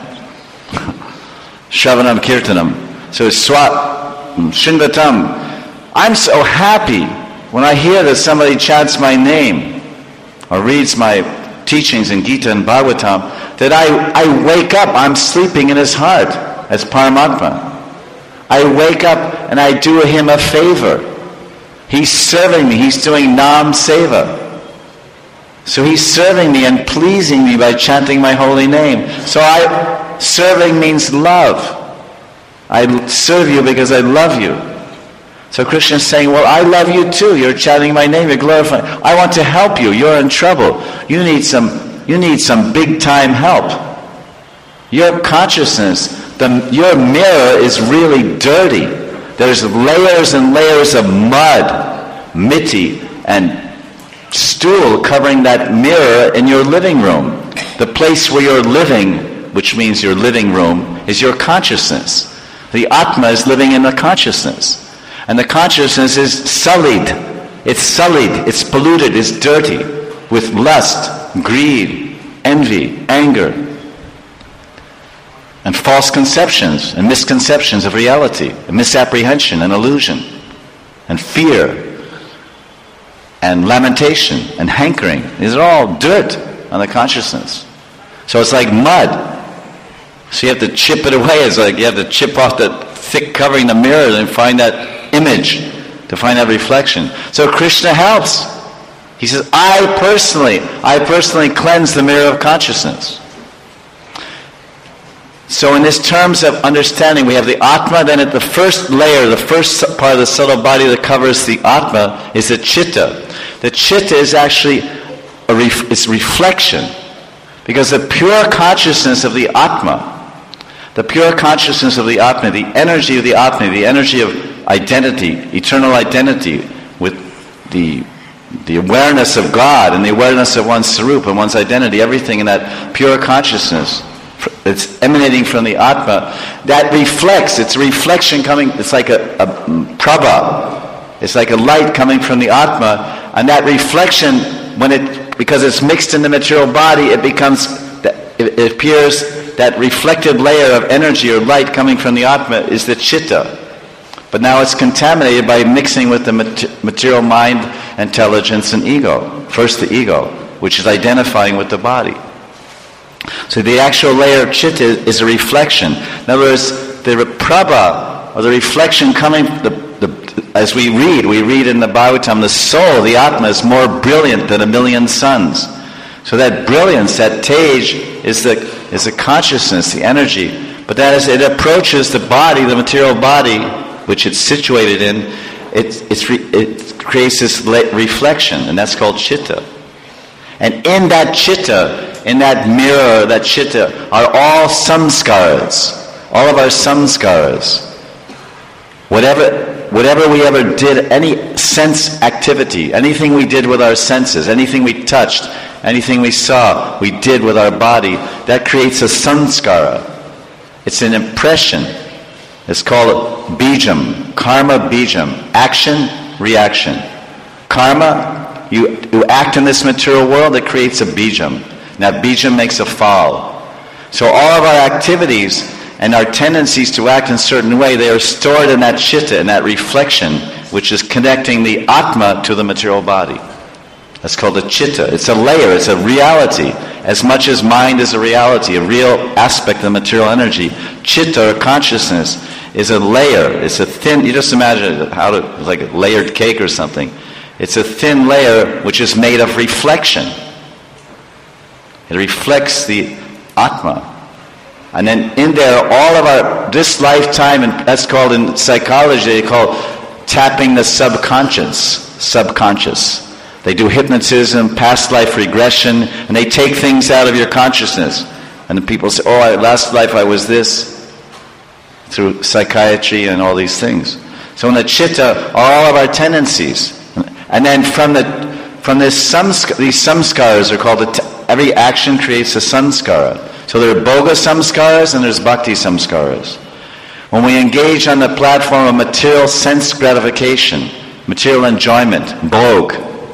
Shravanam Kirtanam. So it's Swat Shringatam. I'm so happy when I hear that somebody chants my name or reads my teachings in Gita and Bhagavatam, that I, I wake up, I'm sleeping in his heart as Paramatma. I wake up and I do him a favor. He's serving me, he's doing Nam Seva. So he's serving me and pleasing me by chanting my holy name. So I, serving means love. I serve you because I love you. So Krishna is saying, well, I love you too. You're chanting my name, you're glorifying. I want to help you. You're in trouble. You need some, you need some big time help. Your consciousness, the, your mirror is really dirty. There's layers and layers of mud, mitti, and stool covering that mirror in your living room. The place where you're living, which means your living room, is your consciousness. The Atma is living in the consciousness. And the consciousness is sullied. It's sullied, it's polluted, it's dirty with lust, greed, envy, anger, and false conceptions and misconceptions of reality, and misapprehension and illusion, and fear, and lamentation, and hankering. These are all dirt on the consciousness. So it's like mud. So you have to chip it away. It's like you have to chip off the thick covering the mirror and find that image, to find that reflection. So Krishna helps. He says, I personally, I personally cleanse the mirror of consciousness. So in this terms of understanding, we have the Atma, then at the first layer, the first part of the subtle body that covers the Atma is the Chitta. The Chitta is actually a ref- it's reflection. Because the pure consciousness of the Atma, the pure consciousness of the Atma, the energy of the Atma, the energy of identity, eternal identity, with the the awareness of God and the awareness of one's Sarup and one's identity, everything in that pure consciousness that's emanating from the Atma, that reflects, it's a reflection coming, it's like a, a prabha, it's like a light coming from the Atma, and that reflection, when it, because it's mixed in the material body, it becomes, it appears, that reflected layer of energy or light coming from the Atma is the Chitta. But now it's contaminated by mixing with the material mind, intelligence, and ego. First the ego, which is identifying with the body. So the actual layer of Chitta is a reflection. In other words, the prabha, or the reflection coming, the, the, as we read, we read in the Bhagavatam, the soul, the Atma, is more brilliant than a million suns. So that brilliance, that tej, is the is the consciousness, the energy. But that as it approaches the body, the material body, which it's situated in, it, it's re, it creates this reflection, and that's called Chitta. And in that Chitta, in that mirror, that Chitta, are all samskaras, all of our samskaras. Whatever, whatever we ever did, any sense activity, anything we did with our senses, anything we touched, anything we saw, we did with our body, that creates a samskara. It's an impression. It's called bijam, karma bijam, action, reaction. Karma, you, you act in this material world, it creates a bijam. Now bijam makes a fall. So all of our activities and our tendencies to act in a certain way, they are stored in that Chitta, in that reflection, which is connecting the Atma to the material body. That's called a Chitta. It's a layer, it's a reality. As much as mind is a reality, a real aspect of the material energy, Chitta, or consciousness, is a layer. It's a thin, you just imagine how to, it's like a layered cake or something. It's a thin layer which is made of reflection. It reflects the Atma. And then in there, all of our, this lifetime, and that's called in psychology, they call tapping the subconscious. Subconscious. They do hypnotism, past life regression, and they take things out of your consciousness. And the people say, oh, I, last life I was this, through psychiatry and all these things. So in the chitta are all of our tendencies. And then from the from this samsk- these samskaras are called, the t- every action creates a samskara. So there are boga samskaras and there's bhakti samskaras. When we engage on the platform of material sense gratification, material enjoyment, bhog,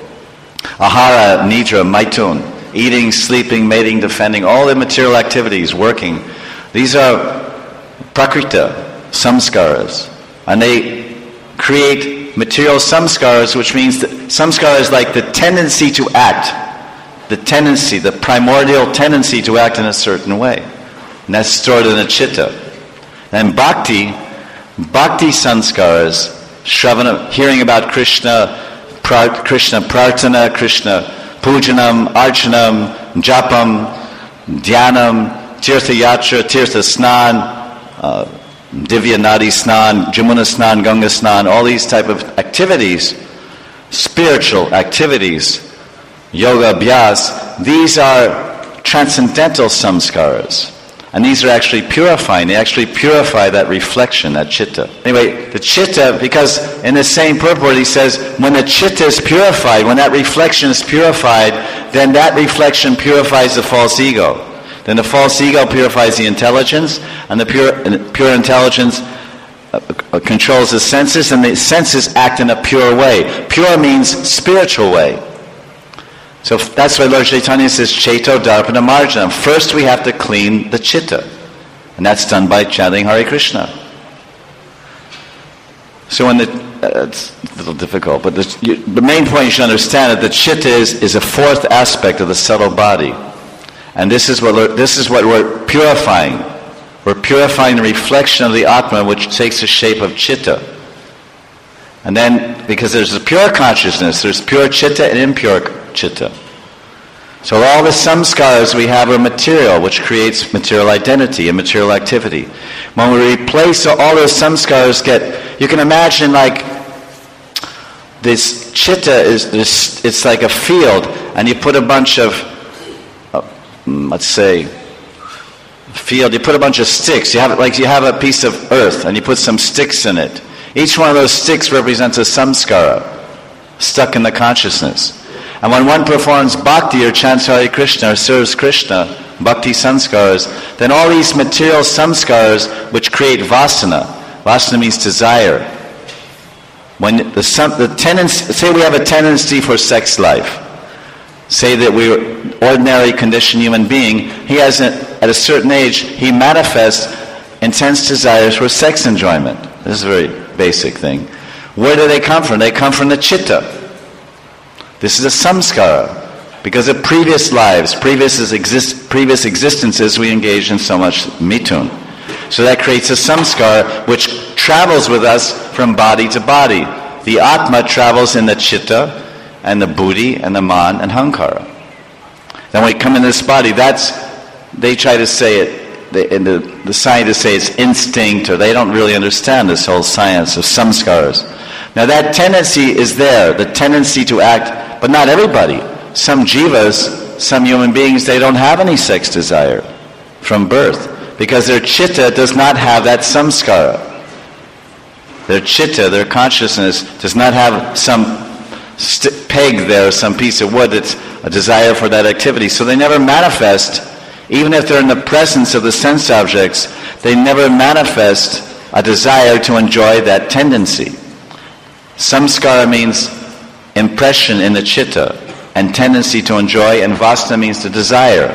ahara, nidra, maitun, eating, sleeping, mating, defending, all the material activities, working, these are prakrita samskaras. And they create material samskaras, which means that samskara is like the tendency to act. The tendency, the primordial tendency to act in a certain way. And that's stored in the chitta. And bhakti, bhakti sanskaras, shravana, hearing about Krishna, pra, Krishna prarthana, Krishna pujanam, archanam, japam, dhyanam, tirtha yatra, tirtha snan, uh, divya nadi snan, jamuna snan, ganga snan, all these type of activities, spiritual activities, yoga abhyas, these are transcendental samskaras. And these are actually purifying. They actually purify that reflection, that chitta. Anyway, the chitta, because in the same purport he says, when the chitta is purified, when that reflection is purified, then that reflection purifies the false ego. Then the false ego purifies the intelligence, and the pure, and the pure intelligence uh, controls the senses, and the senses act in a pure way. Pure means spiritual way. So that's why Lord Chaitanya says, Cheto Darpana Marjanam. First we have to clean the chitta. And that's done by chanting Hare Krishna. So when the, uh, it's a little difficult, but the, you, the main point you should understand is that the chitta is, is a fourth aspect of the subtle body. And this is what this is what we're purifying. We're purifying the reflection of the Atma, which takes the shape of chitta. And then, because there's a pure consciousness, there's pure chitta and impure chitta. So all the samskaras we have are material, which creates material identity and material activity. When we replace all those samskaras, get you can imagine like this chitta is this. It's like a field, and you put a bunch of, uh, let's say, field. You put a bunch of sticks. You have it like you have a piece of earth, and you put some sticks in it. Each one of those sticks represents a samskara stuck in the consciousness. And when one performs bhakti or chants Hare Krishna or serves Krishna, bhakti samskaras, then all these material samskaras which create vasana, vasana means desire. When the, the tendency, say we have a tendency for sex life, say that we're ordinary conditioned human being, he has a, at a certain age, he manifests intense desires for sex enjoyment. This is a very basic thing. Where do they come from? They come from the chitta. This is a samskara. Because of previous lives, previous, exist, previous existences, we engage in so much mitun. So that creates a samskara which travels with us from body to body. The Atma travels in the chitta and the buddhi and the man and hankara. Then we come in this body, that's, they try to say it, They, and the, the scientists say it's instinct, or they don't really understand this whole science of samskaras. Now that tendency is there, the tendency to act, but not everybody. Some jivas, some human beings, they don't have any sex desire from birth, because their chitta does not have that samskara. Their chitta, their consciousness, does not have some st- peg there, some piece of wood that's a desire for that activity. So they never manifest. Even if they're in the presence of the sense objects, they never manifest a desire to enjoy that tendency. Samskara means impression in the chitta, and tendency to enjoy, and vasana means to desire.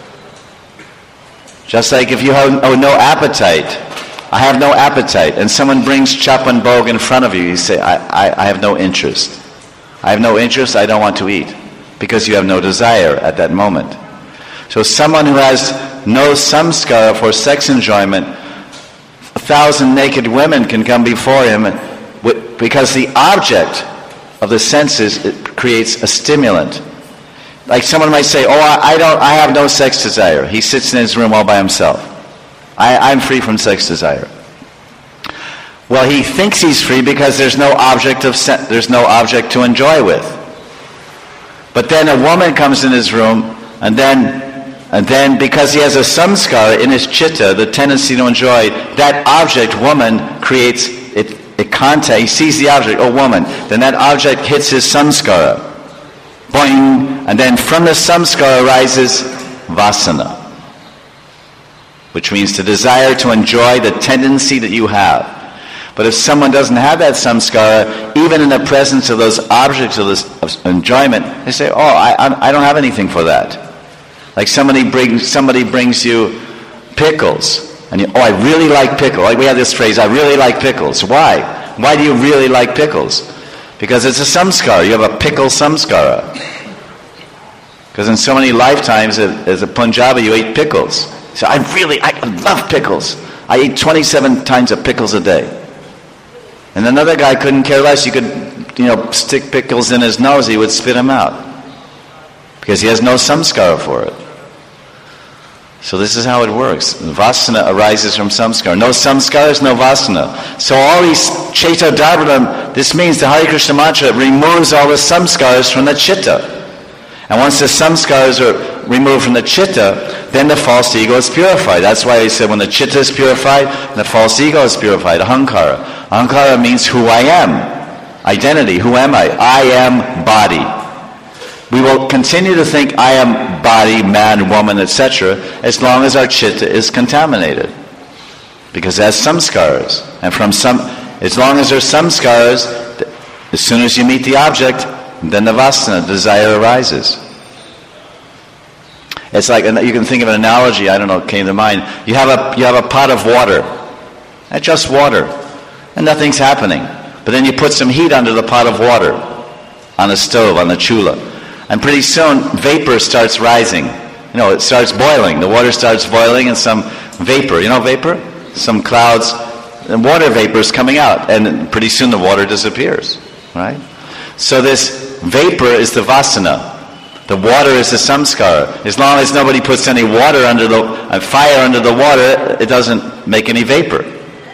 Just like if you have oh, no appetite, I have no appetite, and someone brings chapan bhog in front of you, you say, I, I, I have no interest. I have no interest, I don't want to eat, because you have no desire at that moment. So someone who has no samskara for sex enjoyment, a thousand naked women can come before him because the object of the senses it creates a stimulant. Like someone might say, oh, I, I don't, I have no sex desire. He sits in his room all by himself. I, I'm free from sex desire. Well, he thinks he's free because there's no object of se- there's no object to enjoy with. But then a woman comes in his room, and then and then because he has a samskara in his chitta, the tendency to enjoy, that object, woman, creates it, it contact. He sees the object, oh woman, then that object hits his samskara. Boing, and then from the samskara arises vasana, which means the desire to enjoy the tendency that you have. But if someone doesn't have that samskara, even in the presence of those objects of, this, of enjoyment, they say, oh, I, I don't have anything for that. Like somebody brings, somebody brings you pickles, and you, oh, I really like pickles. Like we have this phrase, I really like pickles. Why? Why do you really like pickles? Because it's a samskara. You have a pickle samskara. Because in so many lifetimes as a Punjabi, you ate pickles. So I really, I love pickles. I eat twenty-seven times of pickles a day. And another guy couldn't care less. You could, you know, stick pickles in his nose, he would spit them out. Because he has no samskara for it. So this is how it works. Vasana arises from samskara. No samskaras, no vasana. So all these Chaita Dharmadam, this means the Hare Krishna mantra removes all the samskaras from the chitta. And once the samskaras are removed from the chitta, then the false ego is purified. That's why he said when the chitta is purified, the false ego is purified. Ahankara. Ahankara means who I am. Identity. Who am I? I am body. We will continue to think I am body, man, woman, et cetera as long as our chitta is contaminated. Because that's samskaras. And from some, as long as there's samskaras, as soon as you meet the object, then the vasana, desire arises. It's like, you can think of an analogy, I don't know, it came to mind. You have a, you have a pot of water, and just water, and nothing's happening. But then you put some heat under the pot of water, on the stove, on the chula. And pretty soon, vapor starts rising. You know, it starts boiling. The water starts boiling and some vapor, you know vapor? Some clouds, and water vapor is coming out. And pretty soon the water disappears, right? So this vapor is the vasana. The water is the samskara. As long as nobody puts any water under the, uh, fire under the water, it doesn't make any vapor.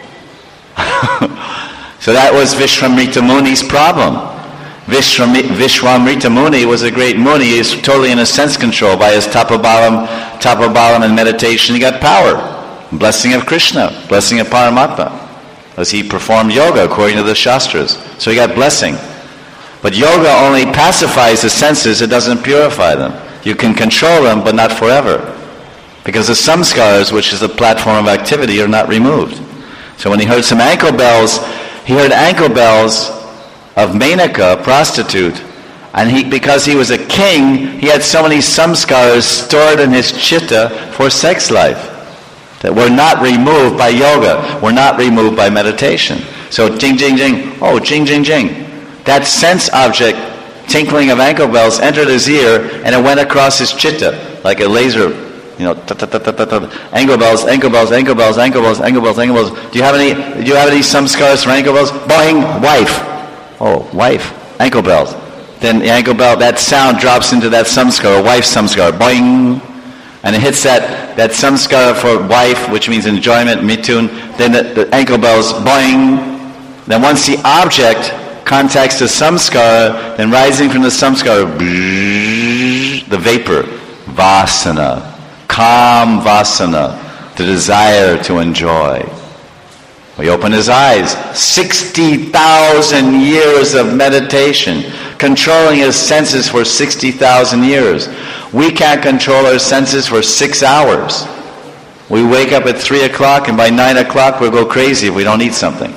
So that was Vishwamrita Muni's problem. Vishwamrita Muni was a great Muni. He was totally in a sense control by his tapabalam, tapabalam and meditation. He got power. Blessing of Krishna, blessing of Paramatma. As he performed yoga according to the Shastras. So he got blessing. But yoga only pacifies the senses, it doesn't purify them. You can control them, but not forever. Because the samskaras, which is the platform of activity, are not removed. So when he heard some ankle bells, he heard ankle bells of Menaka, a prostitute, and he, because he was a king, he had so many samskaras stored in his chitta for sex life that were not removed by yoga, were not removed by meditation. So jing, jing, jing, oh, jing, jing, jing. That sense object, tinkling of ankle bells, entered his ear, and it went across his chitta like a laser, you know, ta ta ta ta ta ta. Ankle bells, ankle bells, ankle bells, ankle bells, ankle bells, ankle bells. Do you have any? Do you have any samskaras for ankle bells? Boing, wife. Oh, wife, ankle bells. Then the ankle bell, that sound drops into that samskara, wife samskara, boing, and it hits that, that samskara for wife, which means enjoyment, mitun. Then the, the ankle bells, boing. Then once the object contacts the samskara, then rising from the samskara, the vapor, vasana, calm vasana, the desire to enjoy. He opened his eyes. sixty thousand years of meditation, controlling his senses for sixty thousand years. We can't control our senses for six hours. We wake up at three o'clock, and by nine o'clock we'll go crazy if we don't eat something.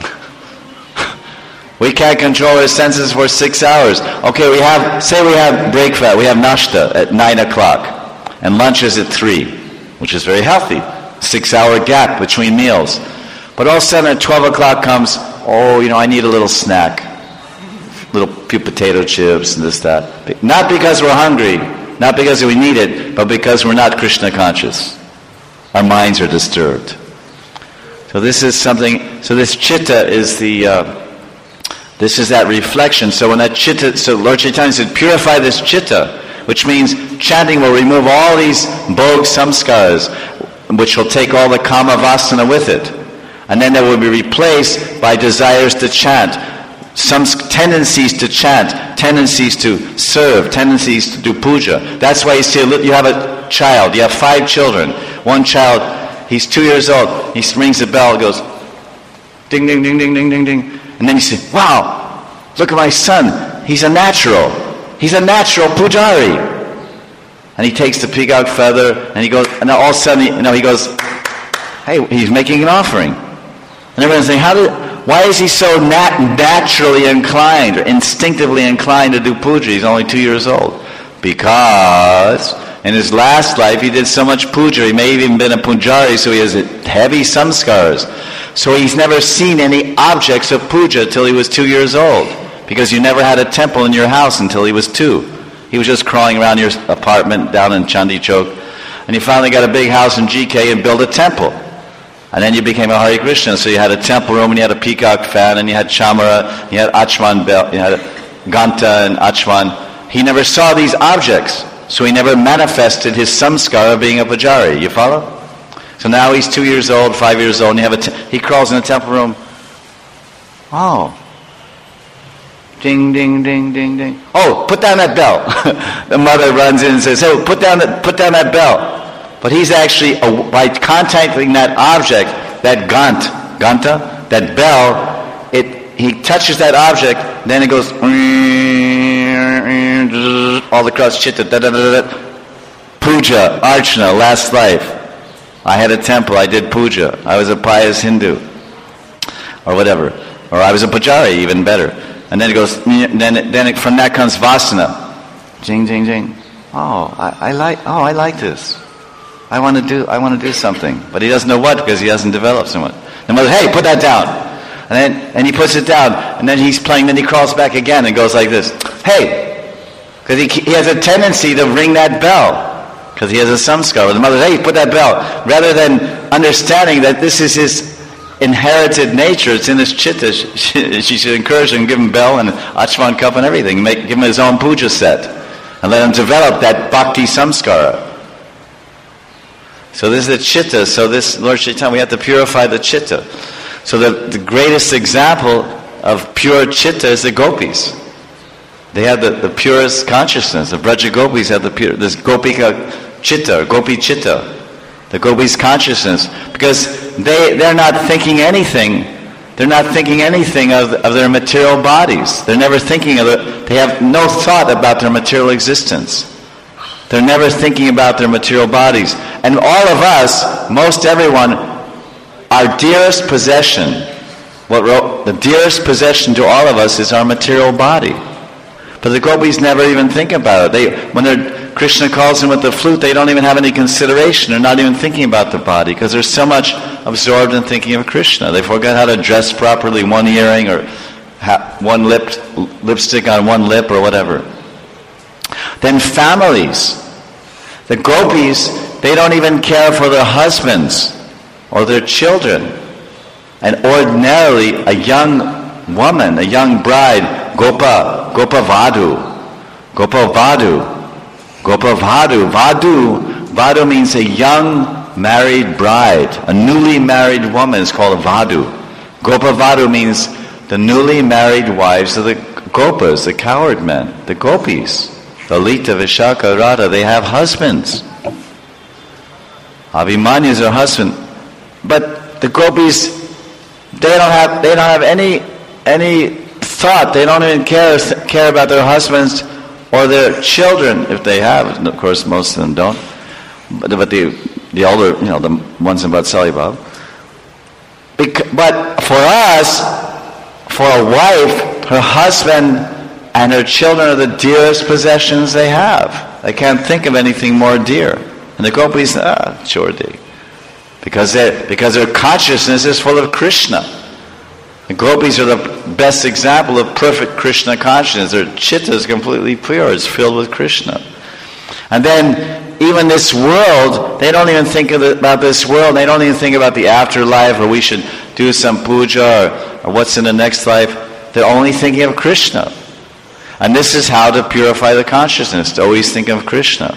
We can't control our senses for six hours. Okay, we have, say we have breakfast, we have nashta at nine o'clock, and lunch is at three, which is very healthy. Six hour gap between meals. But all of a sudden at twelve o'clock comes, oh, you know, I need a little snack. Little few potato chips and this, that. Not because we're hungry, not because we need it, but because we're not Krishna conscious. Our minds are disturbed. So this is something, so this chitta is the, uh, this is that reflection. So when that chitta, so Lord Chaitanya said, purify this chitta. which means chanting will remove all these bhog samskaras, which will take all the kama vasana with it. And then it will be replaced by desires to chant, some tendencies to chant, tendencies to serve, tendencies to do puja. That's why you see, you have a child, you have five children. One child, he's two years old, he rings the bell, goes, ding, ding, ding, ding, ding, ding, ding. And then you say, wow, look at my son, he's a natural. He's a natural pujari. And he takes the peacock feather, and he goes, and all of a sudden, he, you know, he goes, hey, he's making an offering. And everyone's saying, how did, why is he so nat- naturally inclined, or instinctively inclined to do puja? He's only two years old. Because in his last life, he did so much puja. He may have even been a pujari, so he has heavy samskaras. So he's never seen any objects of puja till he was two years old. Because you never had a temple in your house until he was two. He was just crawling around your apartment down in Chandi Chowk. And you finally got a big house in G K and built a temple. And then you became a Hare Krishna. So you had a temple room, and you had a peacock fan, and you had chamara, you had achman belt, you had ganta and achman. He never saw these objects. So he never manifested his samskara of being a pujari. You follow? So now he's two years old, five years old, and you have a te- he crawls in the temple room. Oh. Ding, ding, ding, ding, ding. Oh, put down that bell. The mother runs in and says, oh, put down that, put down that bell. But he's actually, by contacting that object, that gant, ganta, that bell, it he touches that object, then it goes, all across chitta, da da da da. Puja, archana, last life. I had a temple, I did puja. I was a pious Hindu. Or whatever. Or I was a pujari, even better. And then it goes, then it, then it, from that comes vasana. Jing, jing, jing. Oh, I, I like, oh, I like this. I want to do, I want to do something. But he doesn't know what because he hasn't developed so much. The mother, hey, put that down. And then, and he puts it down. And then he's playing, then he crawls back again and goes like this. Hey! Because he, he has a tendency to ring that bell. Because he has a samskara. The mother, hey, put that bell. Rather than understanding that this is his inherited nature, it's in his chitta. She, she should encourage him, give him bell and achman cup and everything. Make, give him his own puja set. And let him develop that bhakti samskara. So this is the chitta. So this, Lord Chaitanya, we have to purify the chitta. So the, the greatest example of pure chitta is the gopis. They have the, the purest consciousness. The Braja gopis have the pure, this gopika chitta, or gopi chitta. The gopis' consciousness. Because they, they're not thinking anything. They're not thinking anything of, of their material bodies. They're never thinking of it. They have no thought about their material existence. They're never thinking about their material bodies. And all of us, most everyone, our dearest possession, what the dearest possession to all of us is our material body. But the gopis never even think about it. They, when they're, Krishna calls them with the flute, they don't even have any consideration. They're not even thinking about the body because they're so much absorbed in thinking of Krishna. They forget how to dress properly, one earring or ha- one lip, lipstick on one lip or whatever. Then families. The gopis, they don't even care for their husbands or their children. And ordinarily, a young woman, a young bride, gopa, gopa vadu, gopa vadu, gopa vadu, vadu, vadu means a young married bride. A newly married woman is called a vadu. Gopa vadu means the newly married wives of the gopas, the cowherd men, the gopis. Lalita, Vishaka, Radha, they have husbands. Abhimanyu is her husband. But the gopis, they don't have they don't have any any thought. They don't even care care about their husbands or their children if they have. Of course, most of them don't. But, but the the older, you know, the ones in Vatsalya Bhav. But for us, for a wife, her husband and her children are the dearest possessions they have. They can't think of anything more dear. And the gopis, ah, sure they. Because, because their consciousness is full of Krishna. The gopis are the best example of perfect Krishna consciousness. Their chitta is completely pure. It's filled with Krishna. And then, even this world, they don't even think of the, about this world. They don't even think about the afterlife, or we should do some puja, or, or what's in the next life. They're only thinking of Krishna. And this is how to purify the consciousness, to always think of Krishna.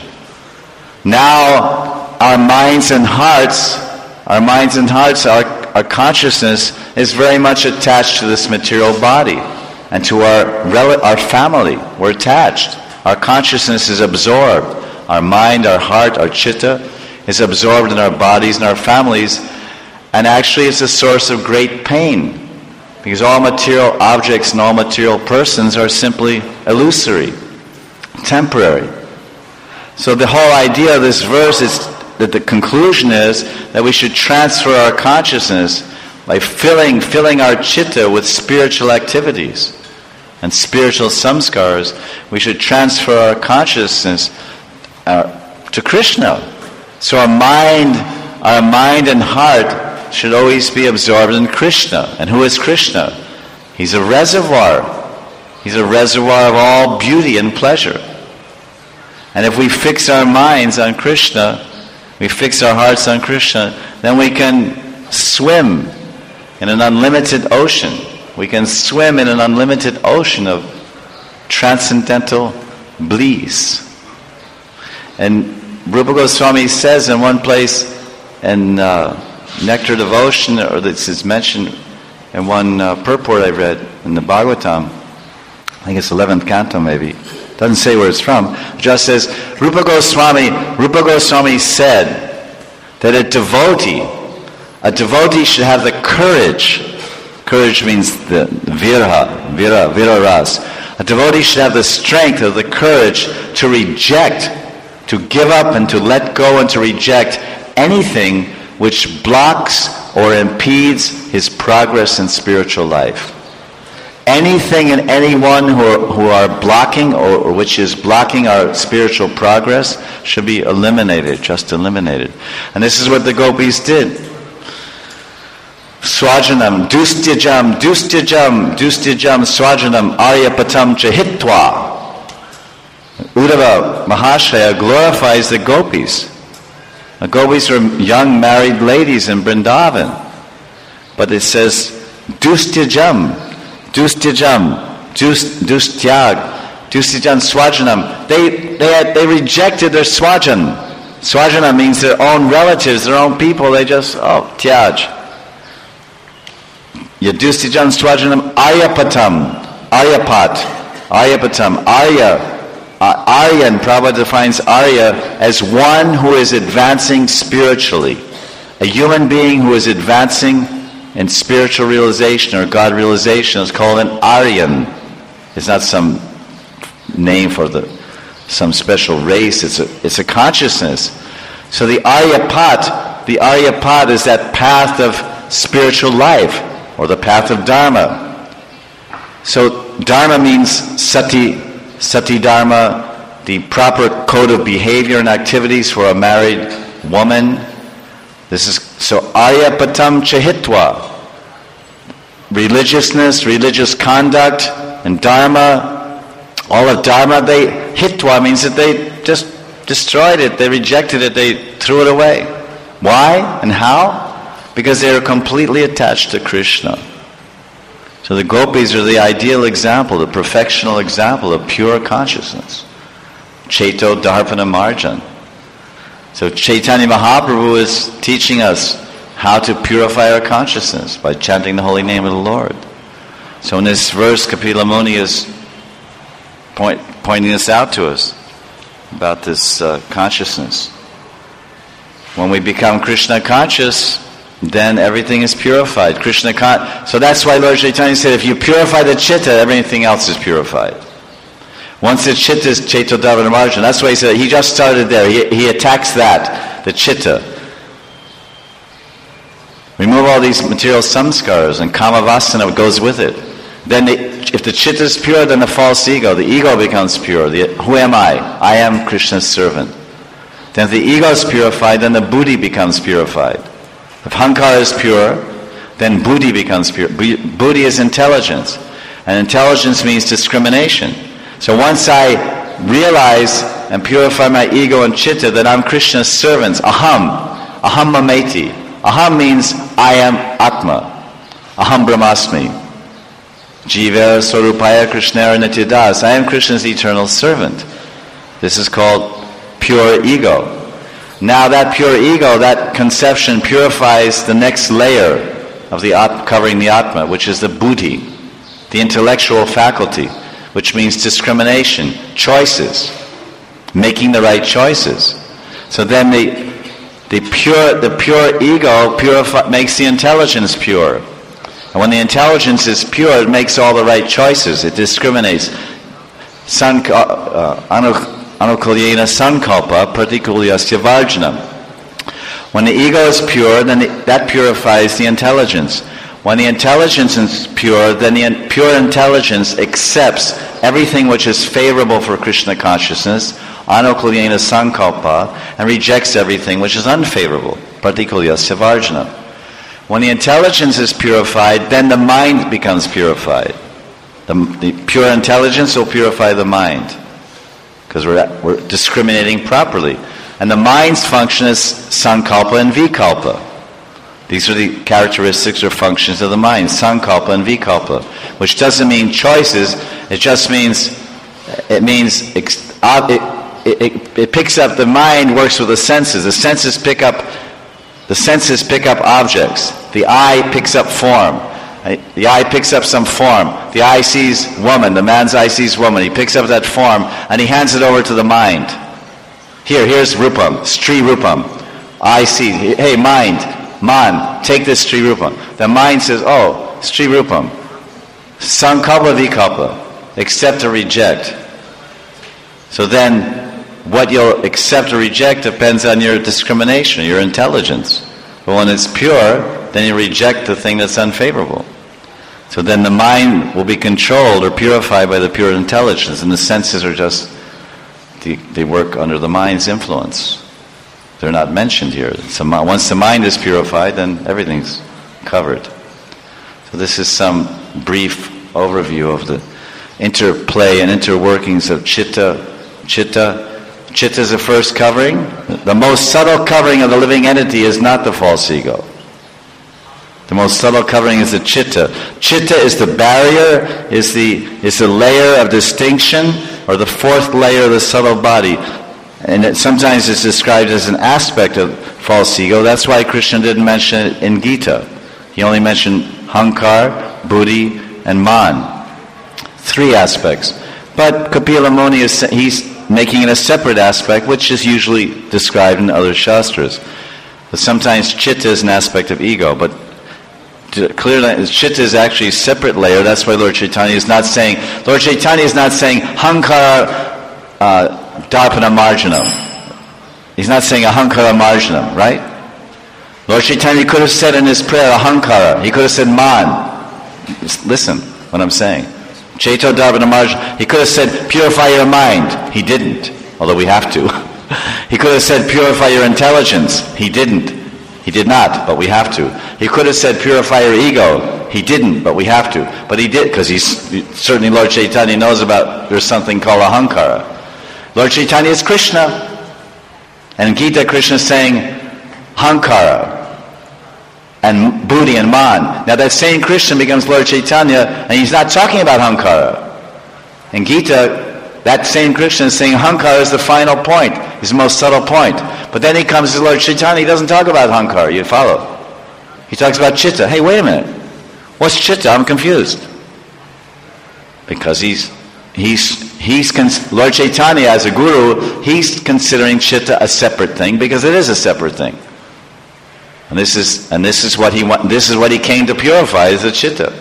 Now, our minds and hearts, our minds and hearts, our, our consciousness is very much attached to this material body and to our, rel- our family. We're attached. Our consciousness is absorbed. Our mind, our heart, our chitta is absorbed in our bodies and our families. And actually it's a source of great pain. Because all material objects and all material persons are simply illusory, temporary. So the whole idea of this verse is that the conclusion is that we should transfer our consciousness by filling, filling our chitta with spiritual activities and spiritual samskars. We should transfer our consciousness uh, to Krishna. So our mind, our mind and heart should always be absorbed in Krishna. And who is Krishna? He's a reservoir. He's a reservoir of all beauty and pleasure. And if we fix our minds on Krishna, we fix our hearts on Krishna, then we can swim in an unlimited ocean. We can swim in an unlimited ocean of transcendental bliss. And Rupa Goswami says in one place in uh, Nectar Devotion, or this is mentioned in one uh, purport I read in the Bhagavatam, I think it's eleventh canto maybe, doesn't say where it's from, it just says, Rupa Goswami, Rupa Goswami said that a devotee, a devotee should have the courage, courage means the virha, vira, viraras, a devotee should have the strength of the courage to reject, to give up and to let go and to reject anything which blocks or impedes his progress in spiritual life. Anything and anyone who are, who are blocking or, or which is blocking our spiritual progress should be eliminated, just eliminated. And this is what the gopis did. Swajanam, dustyajam, dustyajam, dustyajam, swajanam, aryapatam chahitva. Uddhava Mahashaya glorifies the gopis. The gopis are young married ladies in Vrindavan. But it says, dustyajam, dustyajam, dustyag, dustyajam swajanam. They, they, had, they rejected their swajan. Swajana means their own relatives, their own people. They just, oh, tyaj. Yadustyajam swajanam aryapatam, aryapat, aryapatam, arya. Uh, Arya, and Prabhupada defines Arya as one who is advancing spiritually. A human being who is advancing in spiritual realization or God realization is called an Aryan. It's not some name for the some special race. It's a, it's a consciousness. So the Aryapat, the Aryapat is that path of spiritual life or the path of Dharma. So Dharma means sati, Sati Dharma, the proper code of behavior and activities for a married woman. This is so Aryapatam Chahitva. Religiousness, religious conduct, and Dharma. All of Dharma, they hitwa means that they just destroyed it, they rejected it, they threw it away. Why and how? Because they are completely attached to Krishna. So the gopis are the ideal example, the perfectional example of pure consciousness. Chaito Darpana Marjan. So Chaitanya Mahaprabhu is teaching us how to purify our consciousness by chanting the holy name of the Lord. So in this verse, Kapila Muni is point, pointing this out to us about this uh, consciousness. When we become Krishna conscious, then everything is purified. Krishna con- so that's why Lord Chaitanya said, if you purify the chitta, everything else is purified. Once the chitta is Chaito Darpana Marjan, that's why he said, he just started there. He, he attacks that, the chitta. Remove all these material samskaras and kama vasana goes with it. Then the, if the chitta is pure, then the false ego, the ego becomes pure. The, who am I? I am Krishna's servant. Then if the ego is purified, then the buddhi becomes purified. If hankara is pure, then buddhi becomes pure. Buddhi is intelligence. And intelligence means discrimination. So once I realize and purify my ego and chitta that I'm Krishna's servant, aham, aham mameti. Aham means I am Atma. Aham Brahmasmi. Jiva Swarupaya Krishnara Nityadas. I am Krishna's eternal servant. This is called pure ego. Now that pure ego, that conception purifies the next layer of the at- covering the Atma, which is the buddhi, the intellectual faculty, which means discrimination, choices, making the right choices. So then the the pure the pure ego purify, makes the intelligence pure. And when the intelligence is pure, it makes all the right choices. It discriminates. Sanka, uh, anu, anukulyena sankalpa pratikulyasya varjana. When the ego is pure, then the, that purifies the intelligence. When the intelligence is pure, then the in, pure intelligence accepts everything which is favorable for Krishna consciousness, anukulyena sankalpa, and rejects everything which is unfavorable, pratikulyasya varjana. When the intelligence is purified, then the mind becomes purified. The, the pure intelligence will purify the mind, because we're, we're discriminating properly. And the mind's function is sankalpa and vikalpa. These are the characteristics or functions of the mind, sankalpa and vikalpa, which doesn't mean choices. It just means it means it, it, it, it picks up. The mind works with the senses. The senses pick up the senses pick up objects. The eye picks up form. The eye picks up some form. The eye sees woman. The man's eye sees woman. He picks up that form and he hands it over to the mind. Here, here's rupam, stri rupam. I see. Hey, mind, man, take this stri rupam. The mind says, oh, stri rupam. Sankalpa vikalpa. Accept or reject. So then, what you'll accept or reject depends on your discrimination, your intelligence. But when it's pure, then you reject the thing that's unfavorable. So then the mind will be controlled or purified by the pure intelligence, and the senses are just, they, they work under the mind's influence. They're not mentioned here. So once the mind is purified, then everything's covered. So this is some brief overview of the interplay and interworkings of chitta. Chitta Chitta is the first covering. The most subtle covering of the living entity is not the false ego. The most subtle covering is the chitta. Chitta is the barrier, is the is the layer of distinction, or the fourth layer of the subtle body. And it sometimes is described as an aspect of false ego. That's why Krishna didn't mention it in Gita. He only mentioned hankar, buddhi, and man. Three aspects. But Kapila Muni is he's making it a separate aspect, which is usually described in other shastras. But sometimes chitta is an aspect of ego, but clearly chitta is actually a separate layer. That's why Lord Chaitanya is not saying, Lord Chaitanya is not saying hankara uh, darpana marjanam. He's not saying ahankara marjanam, right? Lord Chaitanya could have said in his prayer ahankara. He could have said man. Listen what I'm saying. Chaito Dharvana Marj, he could have said, purify your mind. He didn't, although we have to. He could have said, purify your intelligence. He didn't. He did not, but we have to. He could have said, purify your ego. He didn't, but we have to. But he did, because he's certainly Lord Chaitanya knows about, there's something called ahankara. Lord Chaitanya is Krishna. And in Gita, Krishna is saying, hankara. And buddhi and man. Now that same Krishna becomes Lord Chaitanya, and he's not talking about hankara. In Gita, that same Krishna is saying hankara is the final point, is the most subtle point. But then he comes to Lord Chaitanya, he doesn't talk about hankara, you follow? He talks about chitta. Hey, wait a minute. What's chitta? I'm confused. Because he's, he's, he's, cons- Lord Chaitanya as a guru, he's considering chitta a separate thing, because it is a separate thing. And this is and this is what he want, this is what he came to purify, is the chitta.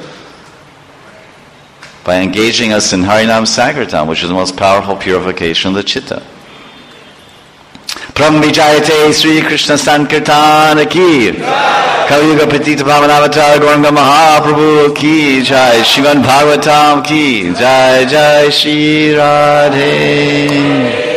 By engaging us in Harinam Sankirtan, which is the most powerful purification of the chitta. Pram Vijayate Sri Krishna Sankirtan ki Kali Yuga Patita Pavanavatar Gauranga Mahaprabhu ki Jai Shivan Bhagavatam ki Jai Jai Shri Radhe.